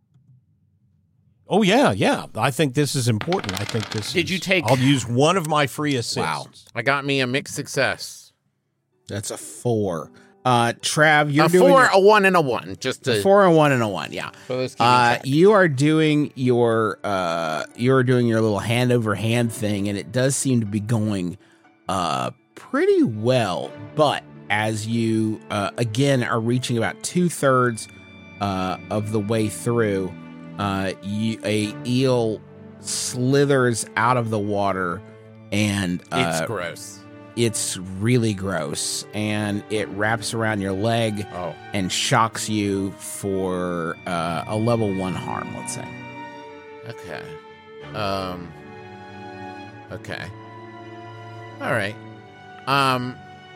Oh yeah, yeah. I think this is important. I think this. Did is- you take- I'll use one of my free assists. Wow. I got me a mixed success. That's a four. Uh, Trav, you're a doing four, your- a one, and a one. Just to a four and one and a one. Yeah. So let's keep Uh, track. you are doing your uh, you're doing your little hand over hand thing, and it does seem to be going uh pretty well. But as you uh, again are reaching about two thirds uh, of the way through, uh, you, a eel slithers out of the water, and uh, It's gross. it's really gross, and it wraps around your leg Oh. and shocks you for uh, a level one harm, let's say. Okay. Um. Okay. All right. Um.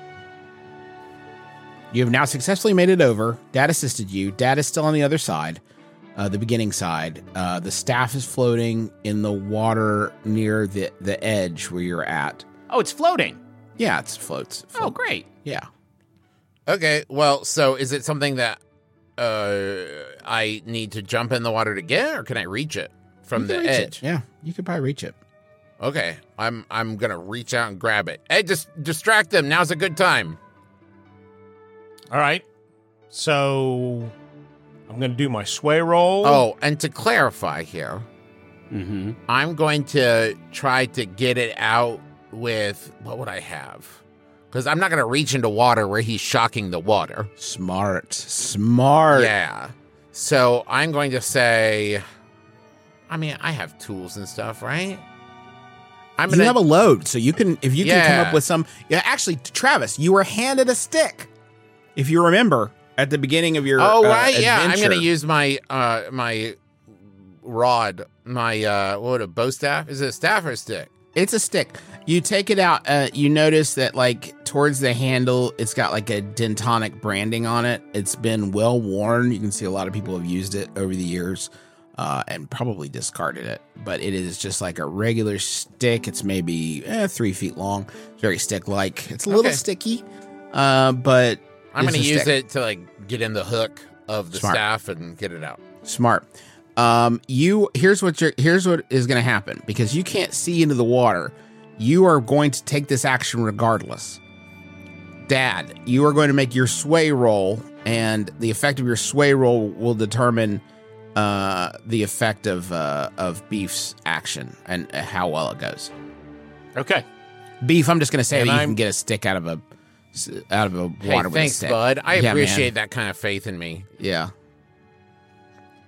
You have now successfully made it over. Dad assisted you. Dad is still on the other side, uh, the beginning side. Uh, the staff is floating in the water near the, the edge where you're at. Oh, it's floating. Yeah, it's floats. Oh, great. Yeah. Okay. Well, so is it something that uh I need to jump in the water to get, or can I reach it from You the can reach edge? it. Yeah, you could probably reach it. Okay. I'm I'm gonna reach out and grab it. Hey, just distract them. Now's a good time. All right. So I'm going to do my sway roll. Oh, and to clarify here, Mm-hmm. I'm going to try to get it out with what would I have? Because I'm not going to reach into water where he's shocking the water. Smart. Smart. Yeah. So I'm going to say, I mean, I have tools and stuff, right? I'm You gonna have a load, so you can, if you can come Yeah. up with some. Yeah, actually, Travis, you were handed a stick. If you remember at the beginning of your Oh uh, right, yeah. I'm adventure. gonna use my uh my rod, my uh what a bow staff? Is it a staff or a stick? It's a stick. You take it out. Uh, you notice that, like, towards the handle, it's got like a Dentonic branding on it. It's been well worn. You can see a lot of people have used it over the years uh, and probably discarded it. But it is just like a regular stick. It's maybe eh, three feet long. It's very stick-like. It's a little Okay. sticky, uh, but I'm it's gonna a use stick. it to like get in the hook of the Smart. staff and get it out. Smart. Um, you here's what you're here's what is going to happen because you can't see into the water. You are going to take this action regardless. Dad, you are going to make your sway roll, and the effect of your sway roll will determine uh, the effect of uh, of Beef's action and how well it goes. Okay. Beef, I'm just going to say And that you I'm- can get a stick out of a out of a Hey, water with a thanks, stick. bud. I Yeah, appreciate man. that kind of faith in me. Yeah.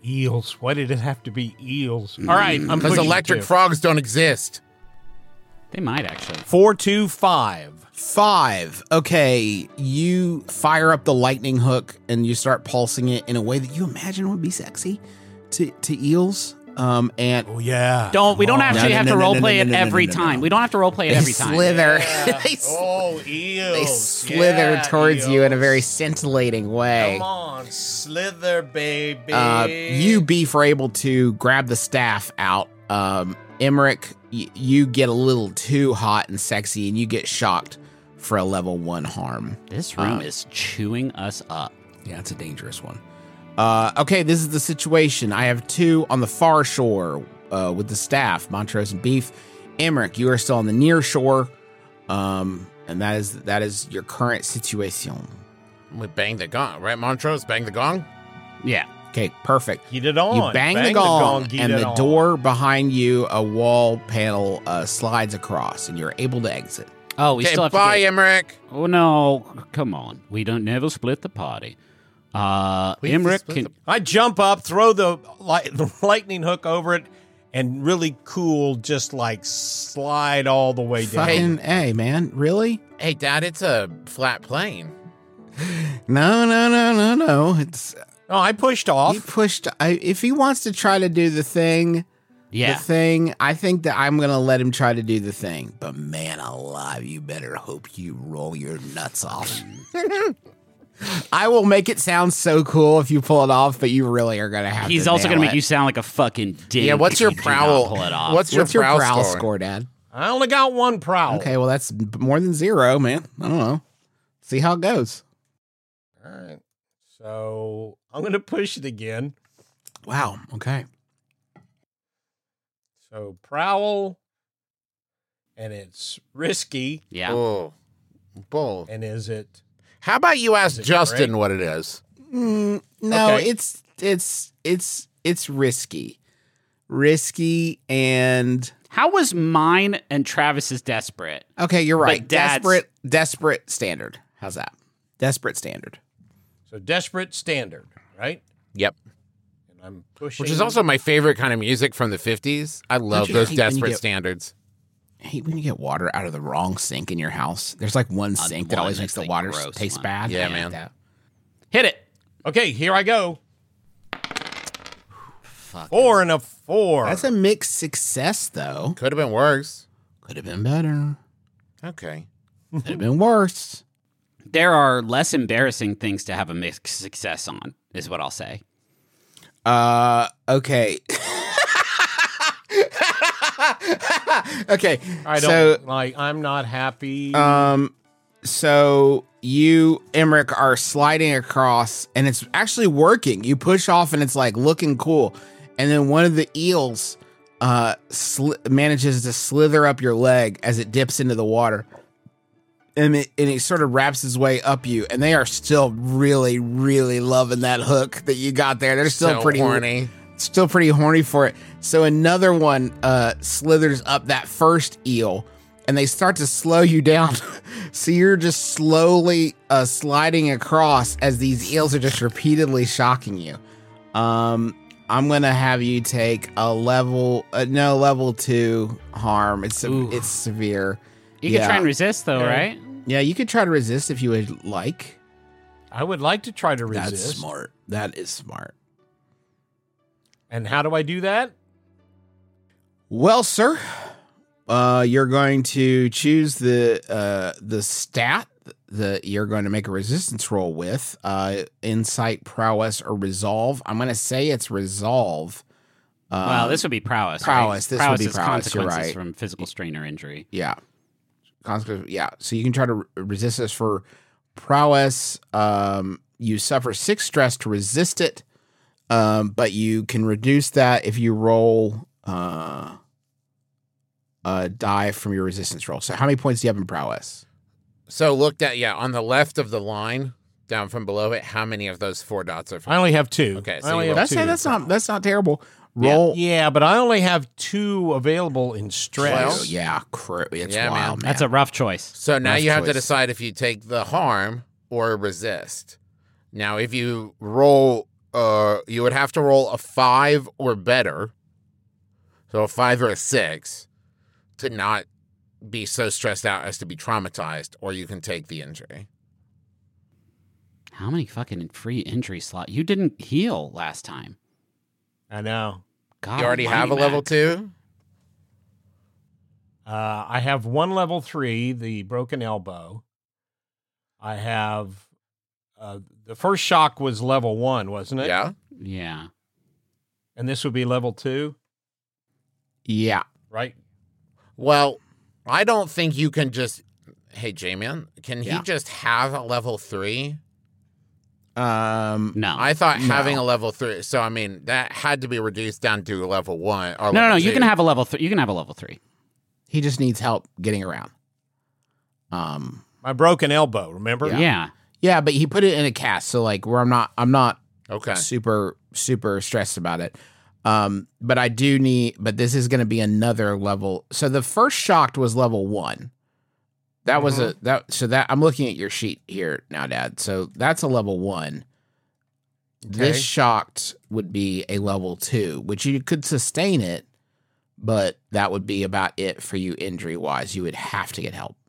Eels. Why did it have to be eels? All right, I'm Because pushing electric two. frogs don't exist. They might actually. Four, two, five. Five. Okay, you fire up the lightning hook and you start pulsing it in a way that you imagine would be sexy to, to eels. Um, and Oh yeah. Don't we don't Come on. actually No, no, have no, to no, role no, play no, it no, no, every no, no, time. no. We don't have to role play it they every time. slither. Yeah. they, s- Oh, eels. they slither Yeah, towards you in a very eels. scintillating way. Come on, slither, baby. Uh, you, Beef, are able to grab the staff out. Um, Emmerich, y- you get a little too hot and sexy, and you get shocked for a level one harm. This room Uh, is chewing us up. Yeah, it's a dangerous one. Uh, okay, this is the situation. I have two on the far shore uh, with the staff, Montrose and Beef. Emmerich, you are still on the near shore, um, and that is that is your current situation. We bang the gong, right, Montrose? Bang the gong? Yeah. Okay, perfect. Get it on. You bang, the gong, get and it the on. door behind you, a wall panel, uh, slides across, and you're able to exit. Oh, we Okay, still have bye, to get, Emmerich. Oh no. Come on. We don't never split the party. Uh Please Emmerich split can the- I jump up, throw the, light, the lightning hook over it, and really cool, just like slide all the way down. Fucking hey, man, really? Hey, Dad, it's a flat plane. No, no, no, no, no. It's Oh, I pushed off. he pushed. I, if he wants to try to do the thing. Yeah. The thing, I think that I'm going to let him try to do the thing. But man alive, you better hope you roll your nuts off. I will make it sound so cool if you pull it off, but you really are going to have He's to also nail gonna make it. you sound like a fucking dick. Yeah, what's if your you do not prowl? Pull it off. What's your What's your prowl, prowl score? score, Dad? I only got one prowl. Okay, well, that's b- more than zero, man. I don't know. See how it goes. All right. So I'm going to push it again. Wow. Okay. So prowl, and it's risky. Yeah. Oh, bull. And is it? How about you ask Is it Justin great? what it is? Mm, no, Okay. it's it's it's it's risky, risky, and How was mine and Travis's desperate? okay, you're right. But Dad's- Desperate, desperate standard. How's that? Desperate standard. So desperate standard, right? Yep. And I'm pushing. Which is also my favorite kind of music from the fifties. I love you those hate when you desperate get- standards. I hate when you get water out of the wrong sink in your house. There's like one sink that one always that's makes the the water gross taste one. bad. Yeah, I hate man. that. Hit it. Okay, here I go. Fuck. Four and a four. That's a mixed success, though. Could have been worse. Could have been better. Okay. Could have been worse. There are less embarrassing things to have a mixed success on, is what I'll say. Uh, okay. okay. I don't so, like. I'm not happy. um, so you, Emmerich, are sliding across, and it's actually working. You push off, and it's like looking cool. And then one of the eels uh sli- manages to slither up your leg as it dips into the water. And it, and it sort of wraps its way up you, and they are still really, really loving that hook that you got there. They're still So pretty horny. still pretty horny for it. So another one uh, slithers up that first eel, and they start to slow you down. So you're just slowly uh, sliding across as these eels are just repeatedly shocking you. Um, I'm gonna have you take a level, uh, no level two harm. It's Ooh. it's severe. You Yeah. can try and resist, though, Okay. right? Yeah, you could try to resist if you would like. I would like to try to resist. That's smart. That is smart. And how do I do that? Well, sir, uh, you're going to choose the uh, the stat that you're going to make a resistance roll with. Uh, insight, prowess, or resolve. I'm going to say it's resolve. Um, well, this would be prowess. prowess, Right? this would prowess be is prowess, you're consequences right. from physical strain or injury. Yeah. Consequence, yeah. So you can try to re- resist this for prowess. Um, you suffer six stress to resist it, um, but you can reduce that if you roll uh, a die from your resistance roll. So how many points do you have in prowess? So looked at, yeah, on the left of the line, down from below it, how many of those four dots are from? I only have two. Okay, so I only you have roll- That's two. that's not that's not terrible. Roll. Yeah, but I only have two available in stress. Oh, yeah, cr- it's Yeah, man. wild, man. That's a rough choice. So now Rough you have to choice. decide if you take the harm or resist. Now, if you roll uh, you would have to roll a five or better, so a five or a six, to not be so stressed out as to be traumatized, or you can take the injury. How many fucking free injury slots? You didn't heal last time. I know. God, You already almighty, have a level Max. two? Uh, I have one level three, the broken elbow. I have uh, the first shock was level one, wasn't it? Yeah. Yeah. And this would be level two, Yeah. right? Well, I don't think you can just. Hey, J-Man, can he Yeah. just have a level three? Um, No. I thought No. having a level three. So I mean, that had to be reduced down to level one. Or no, no, level no. You two. can have a level three. You can have a level three. he just needs help getting around. Um, My broken elbow, remember? Yeah. yeah, but he put it in a cast, so like where I'm not, I'm not Okay. super super stressed about it. Um, but I do need, but this is going to be another level. So the first shocked was level one. That was a that. So that I'm looking at your sheet here now, Dad. So that's a level one. Okay. This shocked would be a level two, which you could sustain it, but that would be about it for you injury wise. You would have to get help,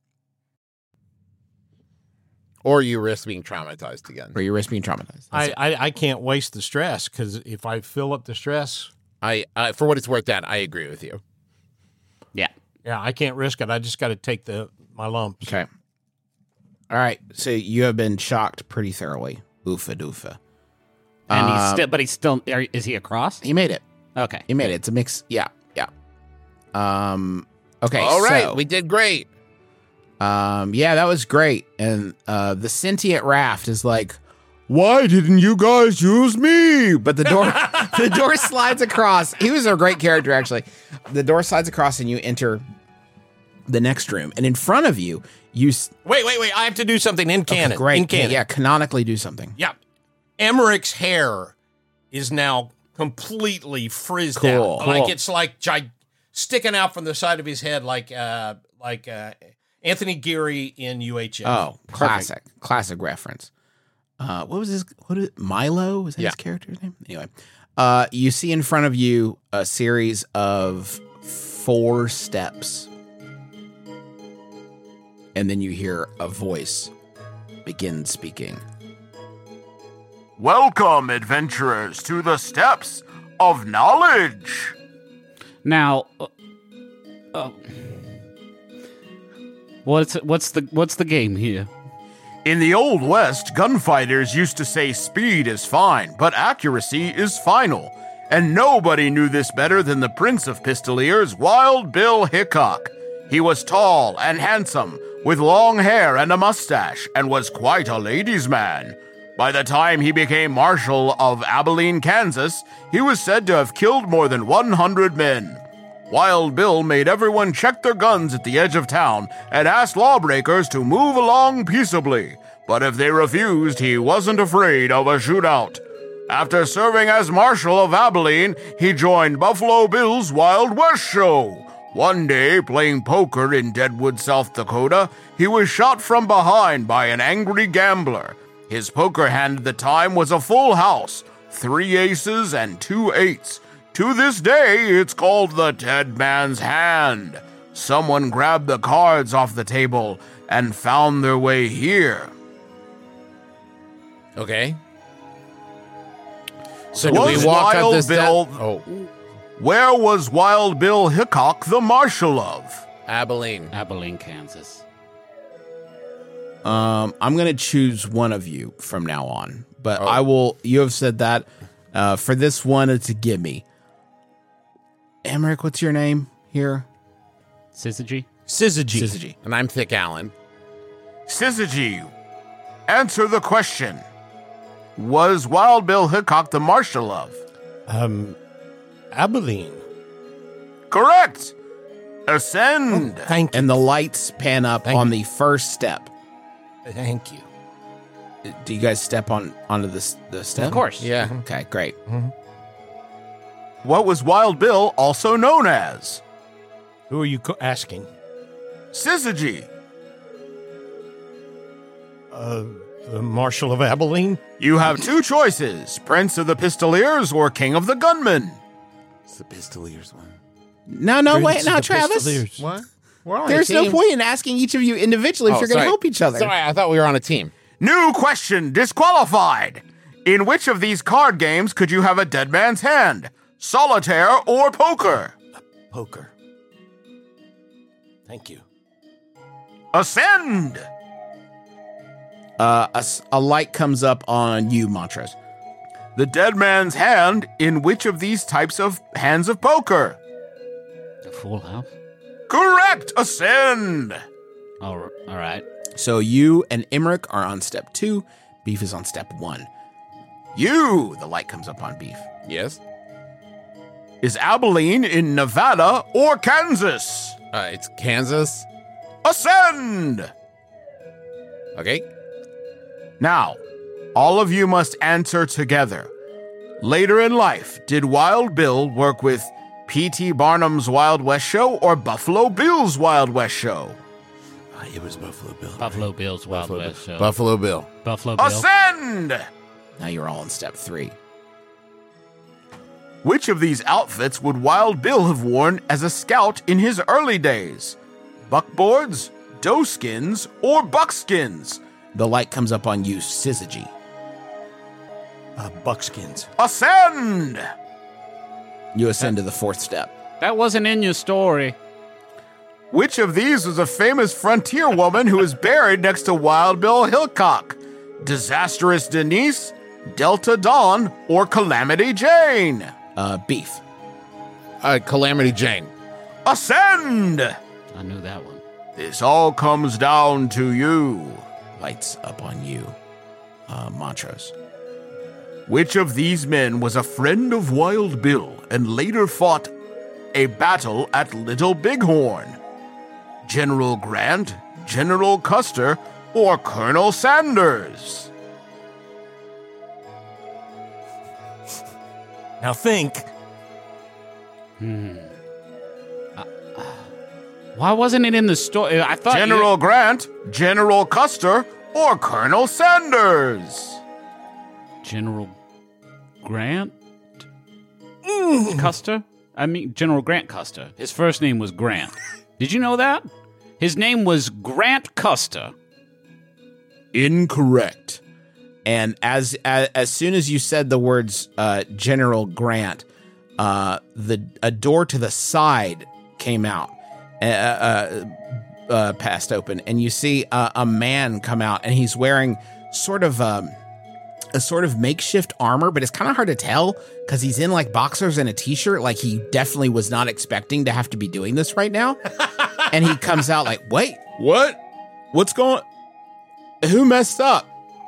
Or you risk being traumatized again. or you risk being traumatized. That's I, it. I, I can't waste the stress because if I fill up the stress, I, uh, for what it's worth, Dad, I agree with you. Yeah. yeah, I can't risk it. I just got to take the my lumps. Okay. All right. So you have been shocked pretty thoroughly. Oofa doofa. And he's Uh, still, but he's still, are, is he across? He made it. Okay. He made it. It's a mix. Yeah. Yeah. Um. Okay. All right, so, we did great. Um. Yeah, that was great. And uh, the sentient raft is like, Why didn't you guys use me? but the door, the door slides across. He was a great character, actually. The door slides across, and you enter the next room. And in front of you, you s- Wait, wait, wait. I have to do something in canon. okay, great. In canon. Yeah, canonically do something. Yeah. Emmerich's hair is now completely frizzed Cool, out. cool. Like it's like gi- sticking out from the side of his head like uh like uh Anthony Geary in U H F. Oh, classic, classic reference. Uh, what was his? What is Milo? Was that Yeah. his character's name? Anyway, uh, you see in front of you a series of four steps, and then you hear a voice begin speaking. Welcome, adventurers, to the steps of knowledge. Now, uh, uh, what's what's the what's the game here? In the Old West, gunfighters used to say speed is fine, but accuracy is final. And nobody knew this better than the Prince of Pistoliers, Wild Bill Hickok. He was tall and handsome, with long hair and a mustache, and was quite a ladies' man. By the time he became Marshal of Abilene, Kansas, he was said to have killed more than one hundred men. Wild Bill made everyone check their guns at the edge of town and asked lawbreakers to move along peaceably. But if they refused, he wasn't afraid of a shootout. After serving as Marshal of Abilene, he joined Buffalo Bill's Wild West show. One day, playing poker in Deadwood, South Dakota, he was shot from behind by an angry gambler. His poker hand at the time was a full house, three aces and two eights. To this day, it's called the Dead Man's Hand. Someone grabbed the cards off the table and found their way here. Okay. So do Was we walk up Wild this Bill- step? Oh, Where was Wild Bill Hickok the Marshal of? Abilene. Abilene, Kansas. Um, I'm going to choose one of you from now on, but Oh. I will. You have said that. Uh, for this one, it's a gimme. Emmerich, what's your name here? Syzygy? Syzygy. Syzygy. And I'm Thick Allen. Syzygy, answer the question. Was Wild Bill Hickok the Marshal of? Um, Abilene. Correct. Ascend. Thank you. And the lights pan up Thank on you. the first step. Thank you. Do you guys step on onto the the step? Of course. Yeah. Okay, great. What was Wild Bill also known as? Who are you co- asking? Syzygy. Uh, The Marshal of Abilene? You have two choices, Prince of the Pistoliers or King of the Gunmen. It's the Pistoliers one. No, no, Prince wait, of now, the Travis. Pistoliers. What? We're on There's a no team. point in asking each of you individually if Oh, you're going to sorry. help each other. Sorry, I thought we were on a team. New question, disqualified. In which of these card games could you have a dead man's hand? Solitaire or poker? Poker. Thank you. Ascend! Uh, a, s- a light comes up on you, Montrose. The dead man's hand in which of these types of hands of poker? The full house. Correct! Ascend! All r- all right. So you and Emmerich are on step two. Beef is on step one. You, the light comes up on Beef. Yes. Is Abilene in Nevada or Kansas? Uh, it's Kansas. Ascend! Okay. Now, all of you must answer together. Later in life, did Wild Bill work with P T Barnum's Wild West Show or Buffalo Bill's Wild West Show? Uh, it was Buffalo Bill. Buffalo Bill's Wild Buffalo, West Show. Buffalo Bill. Buffalo Bill. Ascend! Now you're all on step three. Which of these outfits would Wild Bill have worn as a scout in his early days? Buckboards, doeskins, or buckskins? The light comes up on you, Syzygy. Uh, buckskins. Ascend! You ascend to the fourth step. That wasn't in your story. Which of these was a famous frontier woman who is buried next to Wild Bill Hillcock? Disastrous Denise, Delta Dawn, or Calamity Jane? Uh, Beef. Uh, Calamity Jane. Ascend! I knew that one. This all comes down to you. Lights up on you, uh, Montrose. Which of these men was a friend of Wild Bill and later fought a battle at Little Bighorn? General Grant, General Custer, or Colonel Sanders? Now think. Hmm. Uh, uh, why wasn't it in the story? I thought General you- Grant, General Custer, or Colonel Sanders? General Grant Custer? I mean, General Grant Custer. His first name was Grant. Did you know that? His name was Grant Custer. Incorrect. And as as, as soon as you said the words uh, General Grant, uh, the a door to the side came out, uh, uh, uh, passed open, and you see uh, a man come out, and he's wearing sort of um, a sort of makeshift armor, but it's kind of hard to tell because he's in like boxers and a t-shirt. Like he definitely was not expecting to have to be doing this right now. And he comes out like, wait, What? What's going? Who messed up?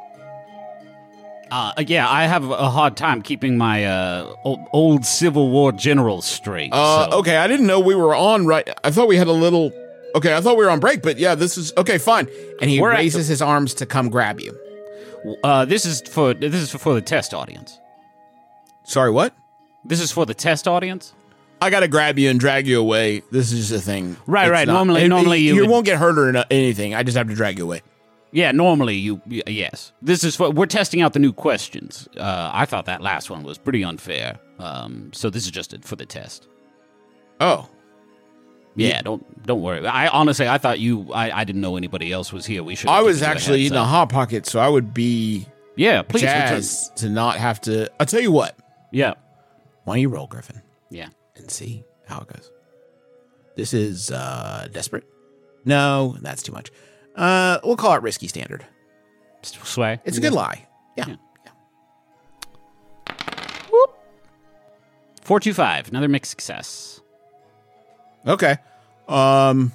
Uh, yeah, I have a hard time keeping my uh, old, old Civil War generals straight. Uh, so- okay, I didn't know we were on right. I thought we had a little. Okay, I thought we were on break, but yeah, this is okay. Fine. and he We're at raises his arms to come grab you. Uh, this is for this is for the test audience. Sorry, what? This is for the test audience. I gotta grab you and drag you away. This is just a thing. Right, It's right. not- Normally- and normally you would- won't get hurt or no- anything. I just have to drag you away. Yeah, normally you y- yes. This is for we're testing out the new questions. Uh, I thought that last one was pretty unfair. Um, so this is just a, for the test. Oh, Yeah, don't don't worry. I honestly I thought you I, I didn't know anybody else was here. We should. I was actually in a hot pocket, so I would be Yeah, please return. jazzed to not have to. I'll tell you what. Yeah, Why don't you roll, Griffin, yeah. and see how it goes? This is uh, desperate. No, that's too much. Uh, we'll call it risky standard. Sway. It's a good lie. Yeah. Yeah. Four two five. Another mixed success. Okay. Um.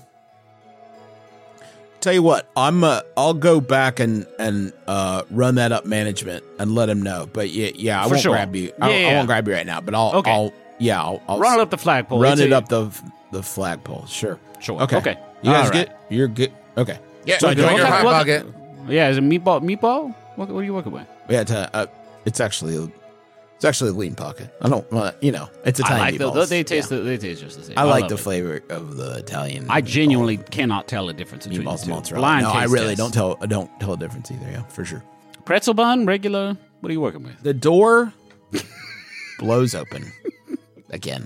Tell you what, I'm. Uh, I'll go back and and uh, run that up management and let him know. But yeah, yeah, I For won't sure. grab you. I, Yeah, I yeah. won't grab you right now. But I'll. Okay. I'll. Yeah. I'll. I'll Run it up the flagpole. Run It's it a- up the the flagpole. Sure. Sure. Okay. Okay. You guys All right. get. You're good. Okay. Yeah, So so do do I your get- hot what- pocket. Yeah, is it meatball? Meatball? What, what are you working with? Yeah. To, uh, it's actually It's actually a lean pocket. I don't, uh, you know, it's I Italian like the, meatballs. they taste Yeah. the, they taste just the same. I like love the it. flavor of the Italian. I genuinely cannot tell the difference between meatballs the two. mozzarella. Blind No, I taste really test. don't tell. I don't tell a difference either. Yeah, for sure. Pretzel bun, regular. What are you working with? The door blows open again,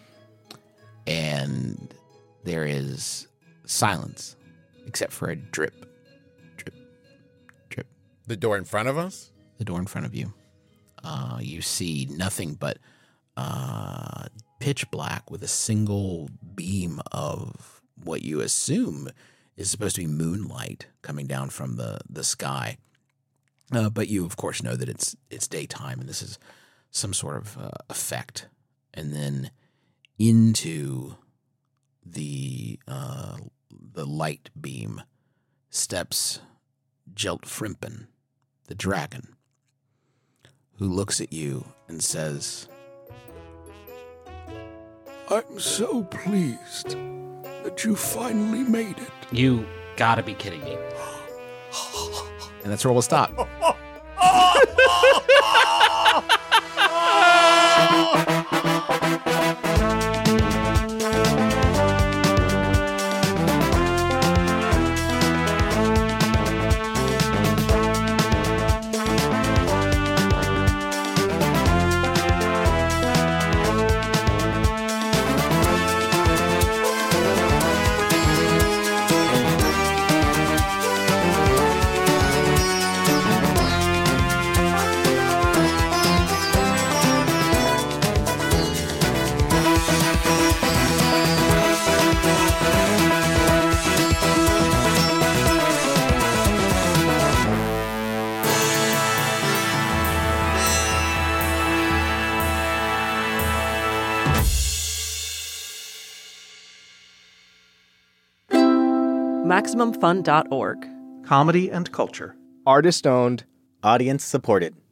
and there is silence except for a drip, drip, drip. The door in front of us? The door in front of you. Uh, you see nothing but uh, pitch black with a single beam of what you assume is supposed to be moonlight coming down from the, the sky. Uh, but you, of course, know that it's it's daytime, and this is some sort of uh, effect. And then into the uh, the light beam steps Geltfrimpen, the dragon, who looks at you and says, I'm so pleased that you finally made it. You gotta be kidding me. and that's where we'll stop. Maximum Fun dot org. Comedy and culture. Artist owned. Audience supported.